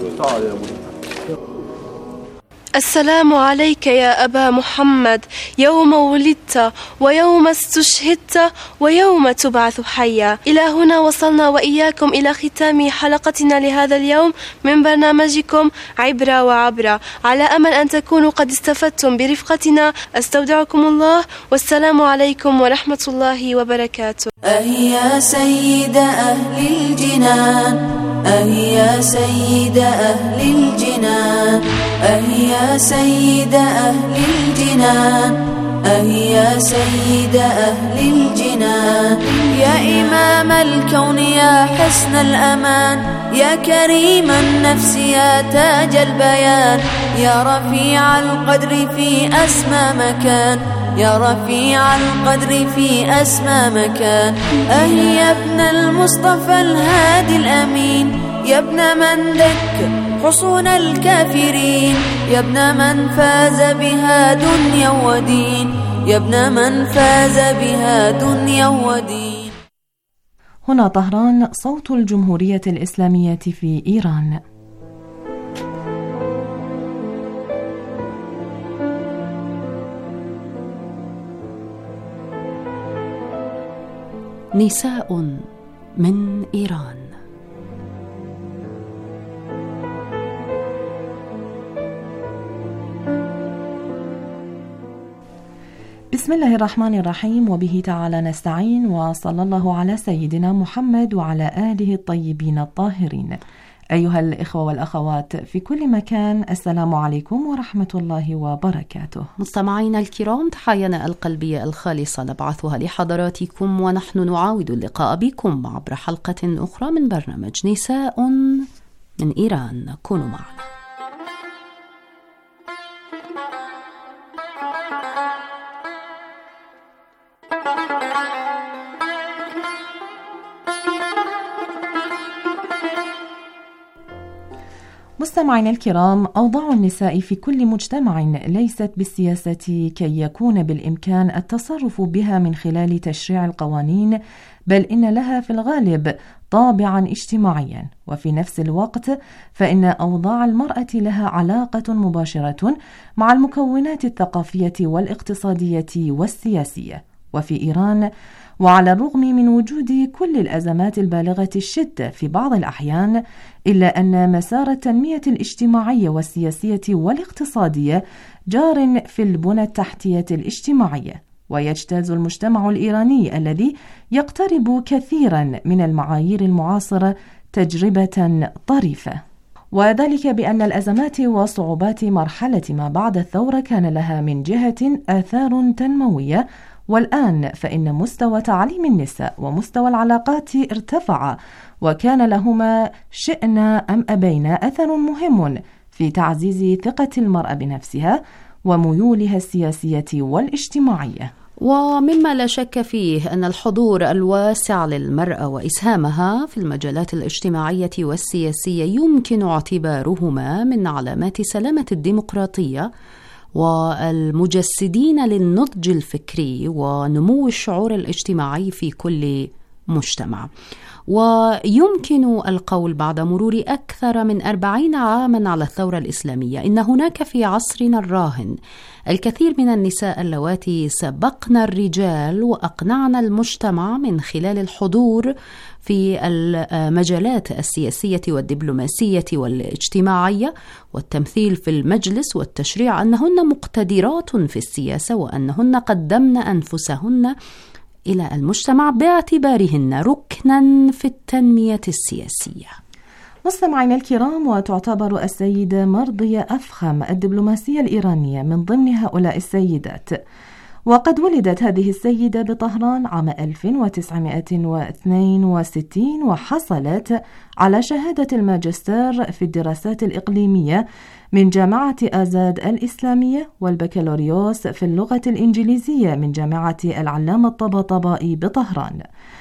Speaker 13: السلام عليك يا أبا محمد، يوم ولدت ويوم استشهدت ويوم تبعث حيا. إلى هنا وصلنا وإياكم إلى ختام حلقتنا لهذا اليوم من برنامجكم عبرة وعبرة، على أمل أن تكونوا قد استفدتم برفقتنا. أستودعكم الله، والسلام عليكم ورحمة الله وبركاته.
Speaker 12: أهي يا سيد أهل الجنان، أهي يا سيد أهل الجنان، أهي يا سيد أهل الجنان، أهي يا سيد أهل الجنان. يا إمام الكون يا حسن الأمان، يا كريم النفس يا تاج البيان، يا رفيع القدر في أسمى مكان، يا رفيع القدر في أسمى مكان. أهي يا ابن المصطفى الهادي الأمين، يا ابن من دك حصون الكافرين، يا ابن من فاز بها دنيا ودين، يا ابن من فاز بها دنيا ودين.
Speaker 22: هنا طهران، صوت الجمهورية الإسلامية في إيران.
Speaker 23: نساء من إيران.
Speaker 22: بسم الله الرحمن الرحيم، وبه تعالى نستعين، وصلى الله على سيدنا محمد وعلى آله الطيبين الطاهرين. أيها الإخوة والأخوات في كل مكان، السلام عليكم ورحمة الله وبركاته.
Speaker 23: مستمعينا الكرام، تحايانا القلبية الخالصة نبعثها لحضراتكم، ونحن نعاود اللقاء بكم عبر حلقة أخرى من برنامج نساء من إيران. كونوا معنا.
Speaker 22: مستمعينا الكرام، أوضاع النساء في كل مجتمع ليست بالسياسة كي يكون بالإمكان التصرف بها من خلال تشريع القوانين، بل إن لها في الغالب طابعا اجتماعيا، وفي نفس الوقت فإن أوضاع المرأة لها علاقة مباشرة مع المكونات الثقافية والاقتصادية والسياسية. وفي إيران، وعلى الرغم من وجود كل الأزمات البالغة الشدة في بعض الأحيان، إلا أن مسار التنمية الاجتماعية والسياسية والاقتصادية جار في البنى التحتية الاجتماعية. ويجتاز المجتمع الإيراني الذي يقترب كثيرا من المعايير المعاصرة تجربة طريفة، وذلك بأن الأزمات وصعوبات مرحلة ما بعد الثورة كان لها من جهة آثار تنموية، والآن فإن مستوى تعليم النساء ومستوى العلاقات ارتفع، وكان لهما شئن أم أبين أثر مهم في تعزيز ثقة المرأة بنفسها وميولها السياسية والاجتماعية.
Speaker 23: ومما لا شك فيه أن الحضور الواسع للمرأة وإسهامها في المجالات الاجتماعية والسياسية يمكن اعتبارهما من علامات سلامة الديمقراطية والمجسدين للنضج الفكري ونمو الشعور الاجتماعي في كل مجتمع. ويمكن القول بعد مرور أكثر من أربعين عاما على الثورة الإسلامية إن هناك في عصرنا الراهن الكثير من النساء اللواتي سبقن الرجال وأقنعن المجتمع من خلال الحضور في المجالات السياسية والدبلوماسية والاجتماعية والتمثيل في المجلس والتشريع أنهن مقتدرات في السياسة وأنهن قدمن أنفسهن إلى المجتمع باعتبارهن ركنا في التنمية السياسية.
Speaker 22: مستمعينا الكرام، وتعتبر السيدة مرضية أفخم الدبلوماسية الإيرانية من ضمن هؤلاء السيدات. وقد ولدت هذه السيدة بطهران عام ألف وتسعمائة واثنين وستين، وحصلت على شهادة الماجستير في الدراسات الإقليمية من جامعة آزاد الإسلامية، والبكالوريوس في اللغة الإنجليزية من جامعة العلامة الطباطبائي بطهران.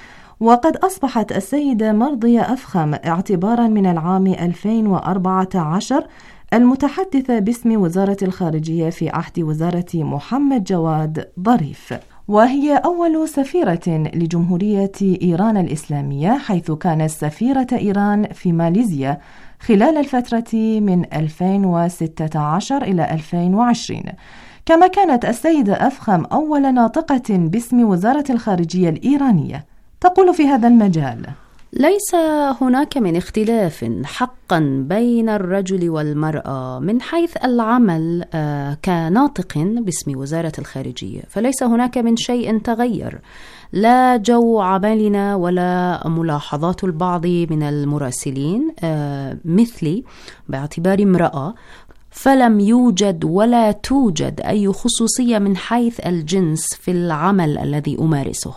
Speaker 22: وقد أصبحت السيدة مرضية أفخم اعتبارا من العام ألفين وأربعة عشر المتحدثة باسم وزارة الخارجية في عهد وزارة محمد جواد ظريف، وهي أول سفيرة لجمهورية إيران الإسلامية، حيث كانت سفيرة إيران في ماليزيا خلال الفترة من ألفين وستة عشر إلى ألفين وعشرين. كما كانت السيدة أفخم أول ناطقة باسم وزارة الخارجية الإيرانية. تقول في هذا المجال:
Speaker 23: ليس هناك من اختلاف حقا بين الرجل والمرأة من حيث العمل كناطق باسم وزارة الخارجية، فليس هناك من شيء تغير، لا جو عملنا ولا ملاحظات البعض من المراسلين مثلي باعتبار امرأة، فلم يوجد ولا توجد أي خصوصية من حيث الجنس في العمل الذي أمارسه.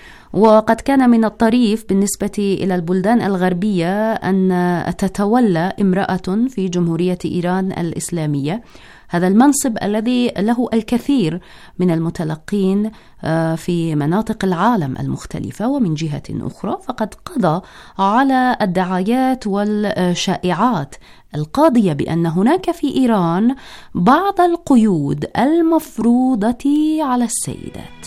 Speaker 23: وقد كان من الطريف بالنسبة إلى البلدان الغربية أن تتولى امرأة في جمهورية إيران الإسلامية هذا المنصب الذي له الكثير من المتلقين في مناطق العالم المختلفة. ومن جهة أخرى فقد قضى على الدعايات والشائعات القاضية بأن هناك في إيران بعض القيود المفروضة على السيدات.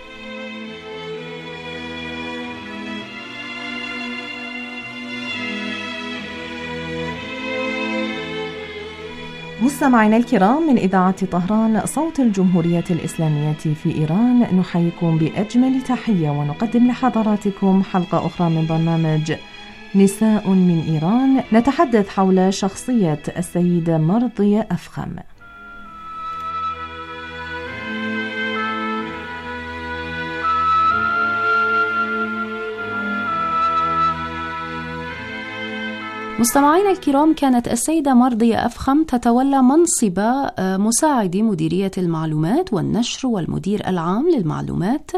Speaker 22: مستمعينا الكرام، من إذاعة طهران صوت الجمهورية الإسلامية في إيران، نحييكم بأجمل تحية ونقدم لحضراتكم حلقة أخرى من برنامج نساء من إيران، نتحدث حول شخصية السيدة مرضية أفخم.
Speaker 23: مستمعينا الكرام، كانت السيدة مرضية أفخم تتولى منصب مساعد مديرية المعلومات والنشر والمدير العام للمعلومات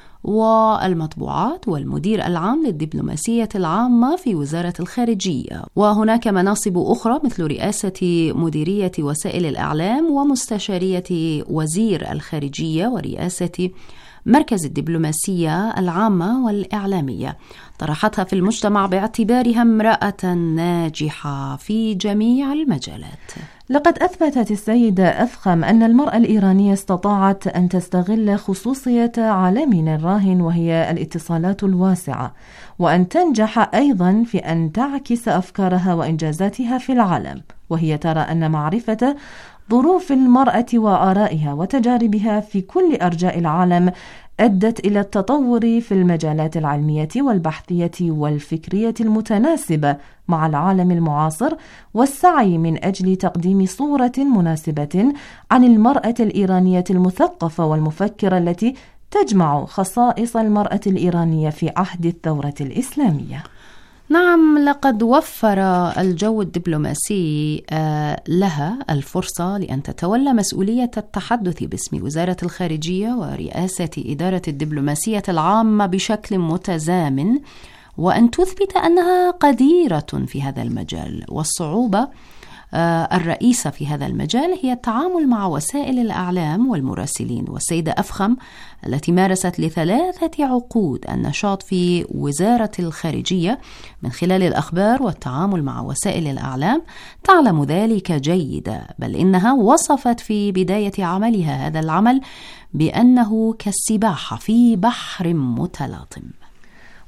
Speaker 23: والمطبوعات والمدير العام للدبلوماسية العامة في وزارة الخارجية. وهناك مناصب أخرى مثل رئاسة مديرية وسائل الإعلام ومستشارية وزير الخارجية ورئاسة مركز الدبلوماسية العامة والإعلامية، طرحتها في المجتمع باعتبارها امرأة ناجحة في جميع المجالات.
Speaker 22: لقد أثبتت السيدة أفخم أن المرأة الإيرانية استطاعت أن تستغل خصوصية عالمنا الراهن وهي الاتصالات الواسعة، وأن تنجح أيضا في أن تعكس أفكارها وإنجازاتها في العالم، وهي ترى أن معرفة ظروف المرأة وآرائها وتجاربها في كل أرجاء العالم أدت إلى التطور في المجالات العلمية والبحثية والفكرية المتناسبة مع العالم المعاصر، والسعي من أجل تقديم صورة مناسبة عن المرأة الإيرانية المثقفة والمفكرة التي تجمع خصائص المرأة الإيرانية في عهد الثورة الإسلامية.
Speaker 23: نعم، لقد وفر الجو الدبلوماسي لها الفرصة لأن تتولى مسؤولية التحدث باسم وزارة الخارجية ورئاسة إدارة الدبلوماسية العامة بشكل متزامن، وأن تثبت أنها قديرة في هذا المجال. والصعوبة الرئيسة في هذا المجال هي التعامل مع وسائل الإعلام والمراسلين. والسيدة أفخم التي مارست لثلاثة عقود النشاط في وزارة الخارجية من خلال الأخبار والتعامل مع وسائل الإعلام تعلم ذلك جيدا، بل إنها وصفت في بداية عملها هذا العمل بأنه كالسباحة في بحر متلاطم.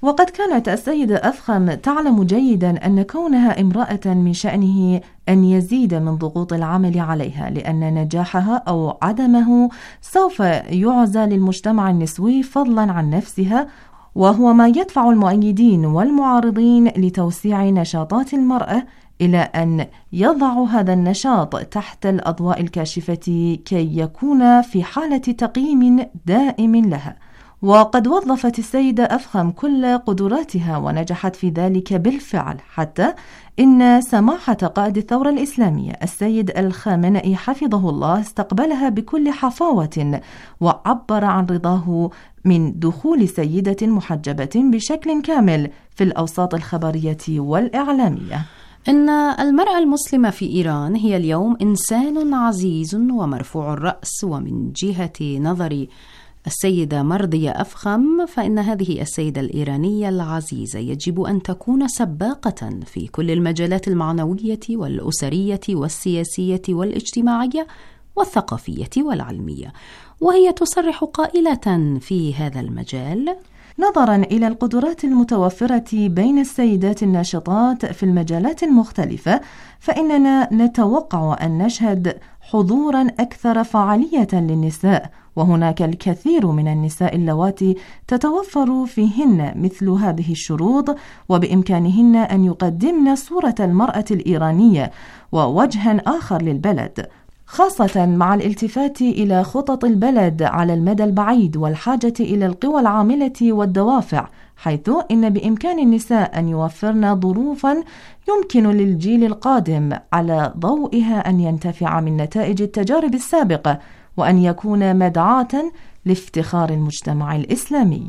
Speaker 22: وقد كانت السيدة أفخم تعلم جيدا أن كونها امرأة من شأنه أن يزيد من ضغوط العمل عليها، لأن نجاحها أو عدمه سوف يعزى للمجتمع النسوي فضلا عن نفسها، وهو ما يدفع المؤيدين والمعارضين لتوسيع نشاطات المرأة إلى أن يضعوا هذا النشاط تحت الأضواء الكاشفة كي يكون في حالة تقييم دائم لها. وقد وظفت السيدة أفخم كل قدراتها ونجحت في ذلك بالفعل، حتى إن سماحة قائد الثورة الإسلامية السيد الخامنئي حفظه الله استقبلها بكل حفاوة وعبر عن رضاه من دخول سيدة محجبة بشكل كامل في الأوساط الخبرية والإعلامية.
Speaker 23: إن المرأة المسلمة في إيران هي اليوم إنسان عزيز ومرفوع الرأس، ومن جهة نظر السيدة مرضية أفخم فإن هذه السيدة الإيرانية العزيزة يجب أن تكون سباقة في كل المجالات المعنوية والأسرية والسياسية والاجتماعية والثقافية والعلمية، وهي تصرح قائلة في هذا المجال:
Speaker 22: نظرا إلى القدرات المتوفرة بين السيدات الناشطات في المجالات المختلفة، فإننا نتوقع أن نشهد حضورا أكثر فعالية للنساء، وهناك الكثير من النساء اللواتي تتوفر فيهن مثل هذه الشروط، وبإمكانهن أن يقدمن صورة المرأة الإيرانية ووجها آخر للبلد، خاصة مع الالتفات إلى خطط البلد على المدى البعيد والحاجة إلى القوى العاملة والدوافع، حيث إن بإمكان النساء أن يوفرن ظروفا يمكن للجيل القادم على ضوئها أن ينتفع من نتائج التجارب السابقة، وأن يكون مدعاة لافتخار المجتمع الإسلامي.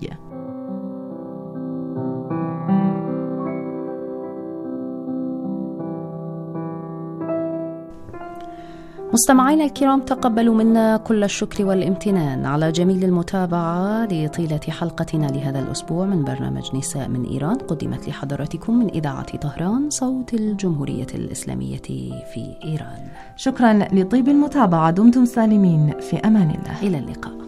Speaker 23: مستمعينا الكرام، تقبلوا منا كل الشكر والامتنان على جميل المتابعة لطيلة حلقتنا لهذا الأسبوع من برنامج نساء من إيران، قدمت لحضراتكم من إذاعة طهران صوت الجمهورية الإسلامية في إيران.
Speaker 22: شكرا لطيب المتابعة، دمتم سالمين، في أمان الله،
Speaker 23: إلى اللقاء.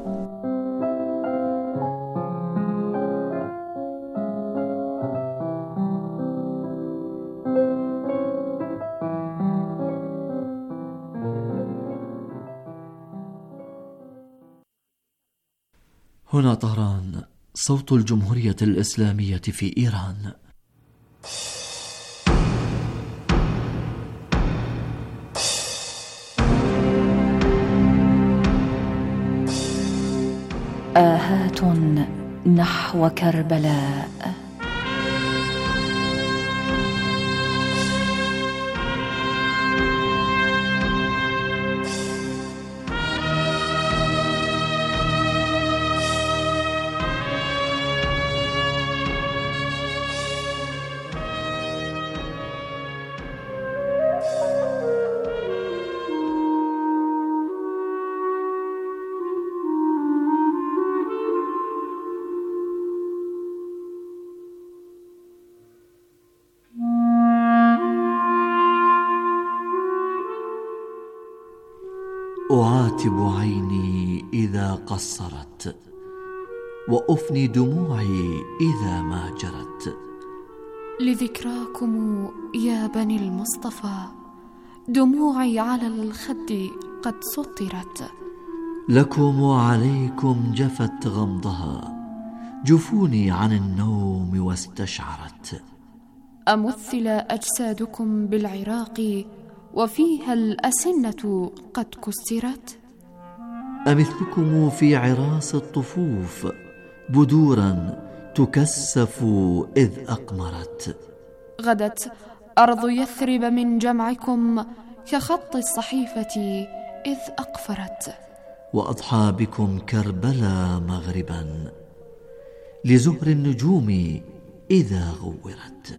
Speaker 1: هنا طهران صوت الجمهورية الإسلامية في إيران.
Speaker 3: آهات نحو كربلاء،
Speaker 1: أعاتب عيني إذا قصرت، وأفني دموعي إذا ما جرت،
Speaker 5: لذكراكم يا بني المصطفى دموعي على الخد قد سطرت،
Speaker 1: لكم وعليكم جفت غمضها، جفوني عن النوم واستشعرت،
Speaker 5: أمثل أجسادكم بالعراق وفيها الأسنة قد كسرت،
Speaker 1: أمثلكم في عراس الطفوف بدورا تكسف إذ أقمرت،
Speaker 5: غدت أرض يثرب من جمعكم كخط الصحيفة إذ أقفرت،
Speaker 1: وأضحى بكم كربلا مغربا لزهر النجوم إذا غورت.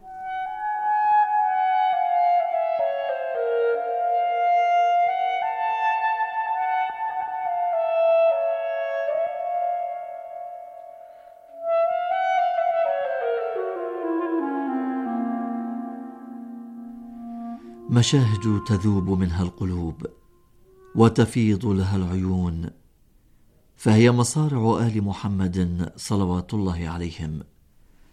Speaker 1: مشاهد تذوب منها القلوب وتفيض لها العيون، فهي مصارع آل محمد صلوات الله عليهم،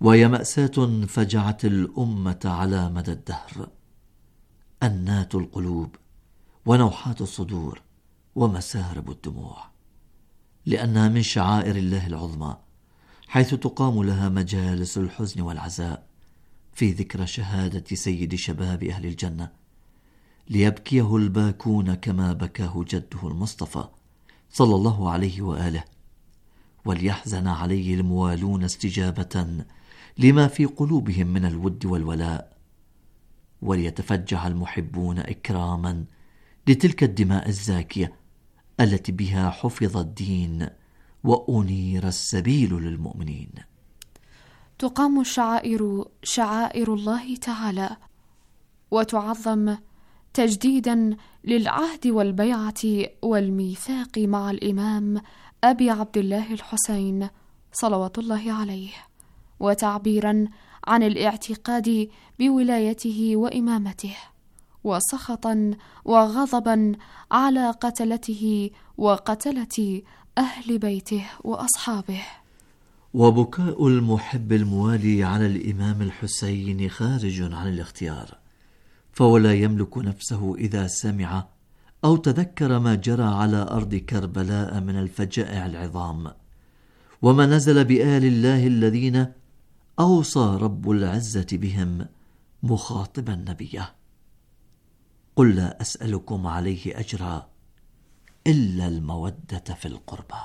Speaker 1: وهي مأساة فجعت الأمة على مدى الدهر، أنات القلوب ونوحات الصدور ومسارب الدموع، لأنها من شعائر الله العظمى، حيث تقام لها مجالس الحزن والعزاء في ذكرى شهادة سيد شباب أهل الجنة، ليبكيه الباكون كما بكاه جده المصطفى صلى الله عليه وآله، وليحزن عليه الموالون استجابة لما في قلوبهم من الود والولاء، وليتفجع المحبون إكراما لتلك الدماء الزاكية التي بها حفظ الدين وأنير السبيل للمؤمنين.
Speaker 5: تقام الشعائر شعائر الله تعالى وتعظم تجديدا للعهد والبيعة والميثاق مع الإمام أبي عبد الله الحسين صلوات الله عليه، وتعبيرا عن الاعتقاد بولايته وإمامته، وسخطا وغضبا على قتلته وقتلة أهل بيته وأصحابه.
Speaker 1: وبكاء المحب الموالي على الإمام الحسين خارج عن الاختيار، فهو لا يملك نفسه إذا سمع أو تذكر ما جرى على أرض كربلاء من الفجائع العظام، وما نزل بآل الله الذين أوصى رب العزة بهم مخاطبا نبيه: قل لا أسألكم عليه أجرا إلا المودة في القربى.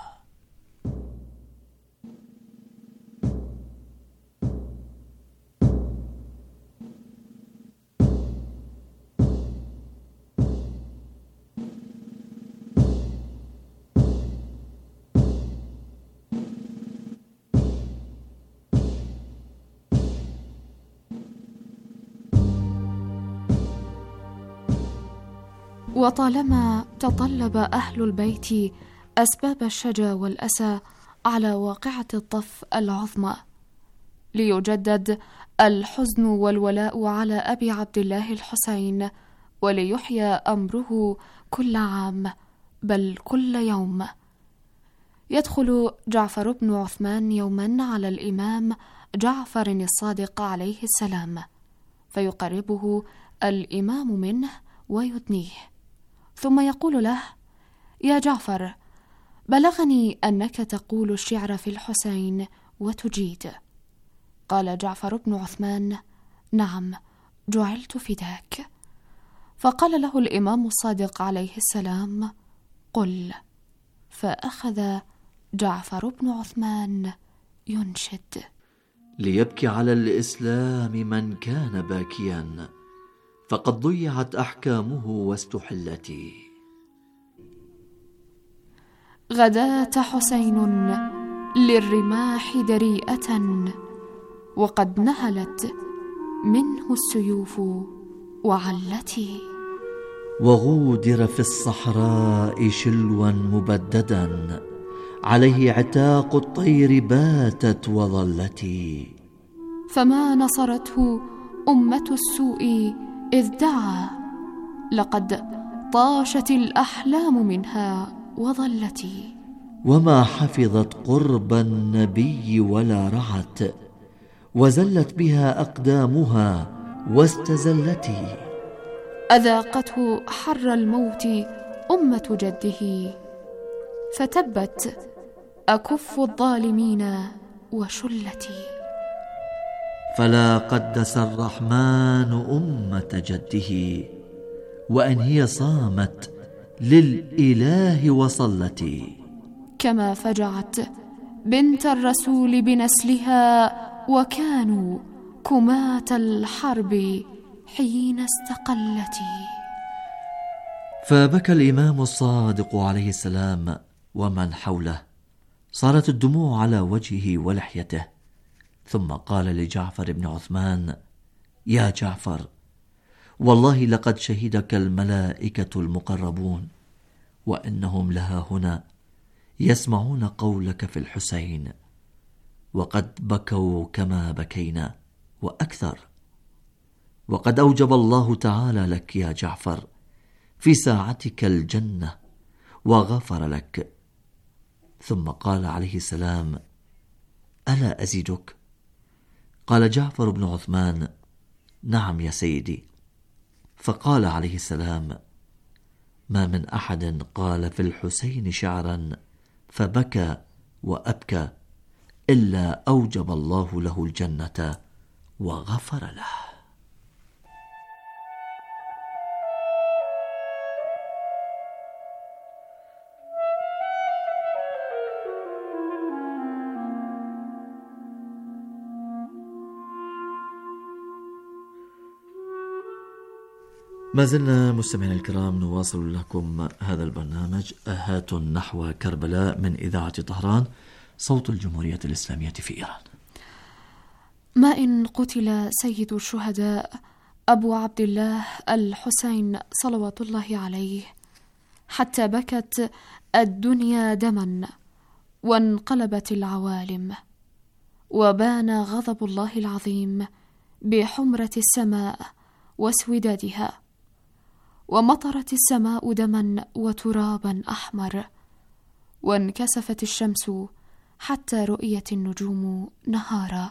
Speaker 5: وطالما تطلب أهل البيت أسباب الشجا والأسى على واقعة الطف العظمى، ليجدد الحزن والولاء على أبي عبد الله الحسين، وليحيى أمره كل عام بل كل يوم. يدخل جعفر بن عثمان يوما على الإمام جعفر الصادق عليه السلام، فيقربه الإمام منه ويدنيه، ثم يقول له: يا جعفر، بلغني أنك تقول الشعر في الحسين وتجيد. قال جعفر بن عثمان: نعم، جعلت فداك. فقال له الإمام الصادق عليه السلام: قل. فأخذ جعفر بن عثمان ينشد:
Speaker 1: ليبكي على الإسلام من كان باكيا، فقد ضيعت أحكامه واستحلت.
Speaker 5: غداة حسين للرماح دريئة، وقد نهلت منه السيوف وعلتي.
Speaker 1: وغودر في الصحراء شلوا مبددا، عليه عتاق الطير باتت وظلتي.
Speaker 5: فما نصرته أمة السوء إذ دعا، لقد طاشت الأحلام منها وظلتي.
Speaker 1: وما حفظت قرب النبي ولا رعت، وزلت بها أقدامها واستزلتي.
Speaker 5: أذاقته حر الموت أمة جده، فتبت أكف الظالمين وشلتي.
Speaker 1: فلا قدس الرحمن أمة جده، وأن هي صامت للإله وصلت.
Speaker 5: كما فجعت بنت الرسول بنسلها، وكانوا كماة الحرب حين استقلت.
Speaker 1: فبكى الإمام الصادق عليه السلام ومن حوله، صارت الدموع على وجهه ولحيته، ثم قال لجعفر بن عثمان: يا جعفر، والله لقد شهدك الملائكة المقربون، وإنهم لها هنا يسمعون قولك في الحسين، وقد بكوا كما بكينا وأكثر. وقد أوجب الله تعالى لك يا جعفر في ساعتك الجنة وغفر لك. ثم قال عليه السلام: ألا أزيدك؟ قال جعفر بن عثمان: نعم يا سيدي. فقال عليه السلام: ما من أحد قال في الحسين شعرا فبكى وأبكى إلا أوجب الله له الجنة وغفر له. ما زلنا مستمعينا الكرام نواصل لكم هذا البرنامج آهات نحو كربلاء من إذاعة طهران، صوت الجمهورية الإسلامية في إيران.
Speaker 5: ما إن قتل سيد الشهداء أبو عبد الله الحسين صلوات الله عليه حتى بكت الدنيا دما وانقلبت العوالم، وبان غضب الله العظيم بحمرة السماء واسودادها، ومطرت السماء دما وترابا أحمر، وانكسفت الشمس حتى رؤيت النجوم نهارا،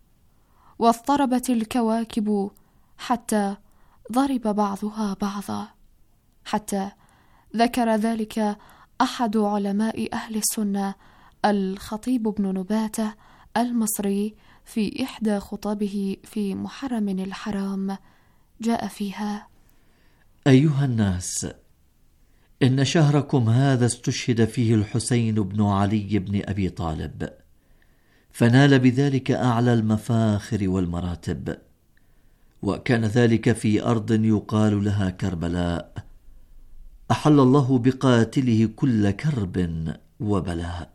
Speaker 5: واضطربت الكواكب حتى ضرب بعضها بعضا، حتى ذكر ذلك أحد علماء أهل السنة الخطيب بن نباتة المصري في إحدى خطبه في محرم الحرام، جاء فيها:
Speaker 1: أيها الناس، إن شهركم هذا استشهد فيه الحسين بن علي بن أبي طالب، فنال بذلك أعلى المفاخر والمراتب، وكان ذلك في أرض يقال لها كربلاء، أحل الله بقاتله كل كرب وبلاء،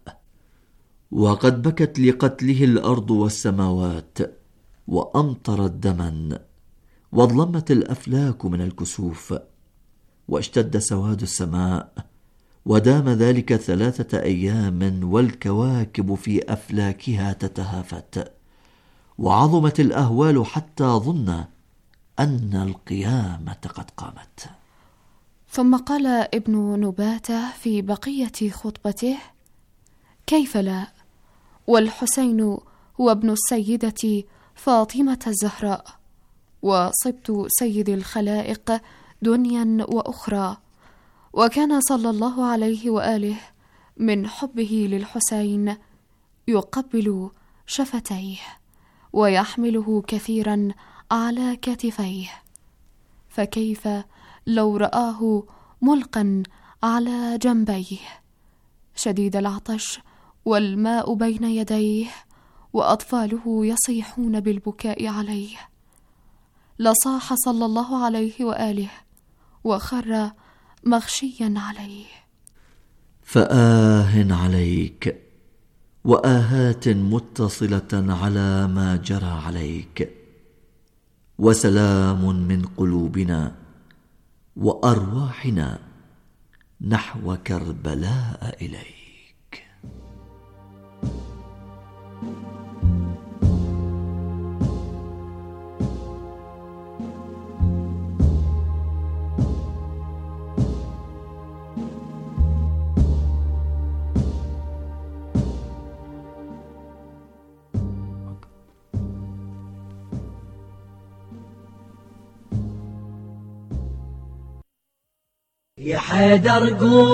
Speaker 1: وقد بكت لقتله الأرض والسماوات، وأمطرت دما، واظلمت الأفلاك من الكسوف، واشتد سواد السماء، ودام ذلك ثلاثة أيام، والكواكب في أفلاكها تتهافت، وعظمت الأهوال حتى ظن أن القيامة قد قامت.
Speaker 5: ثم قال ابن نباتة في بقية خطبته: كيف لا، والحسين هو ابن السيدة فاطمة الزهراء، وصبت سيد الخلائق دنيا وأخرى، وكان صلى الله عليه وآله من حبه للحسين يقبل شفتيه ويحمله كثيرا على كتفيه، فكيف لو رآه ملقا على جنبيه شديد العطش والماء بين يديه وأطفاله يصيحون بالبكاء عليه، لصاح صلى الله عليه وآله وخر مغشيا عليه.
Speaker 1: فآه عليك، وآهات متصلة على ما جرى عليك، وسلام من قلوبنا وأرواحنا نحو كربلاء إليك.
Speaker 4: يا حيدر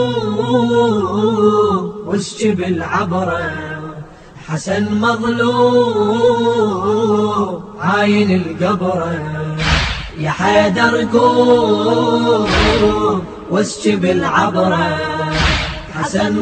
Speaker 4: قوم واسجب العبرة، حسن مظلوم عاين القبرة. يا حيدر قوم واسجب العبرة، حسن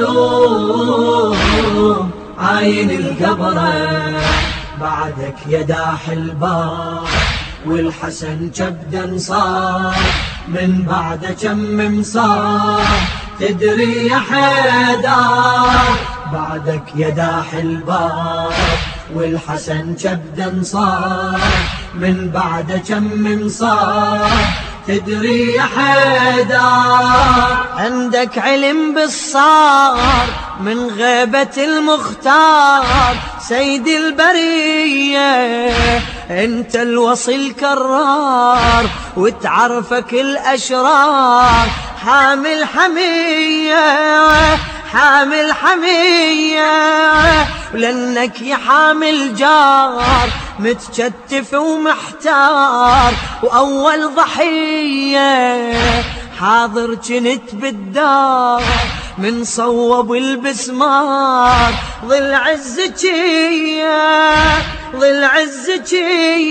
Speaker 4: مظلوم عاين القبرة. بعدك يا داح البار والحسن جبدا صار، من بعد كم صار تدري يا حيدر. بعدك يا داح البار والحسن جبدا صار، من بعد كم صار تدري يا حيدر. عندك علم بالصار من غيبة المختار سيد البرية، انت الوصي الكرار وتعرفك الاشرار. حامل حمية حامل حمية، ولأنك يا حامل جار متشتف ومحتار، وأول ضحية حاضر جنت بالدار من صوب البسمار. ظل عزك ظل عزك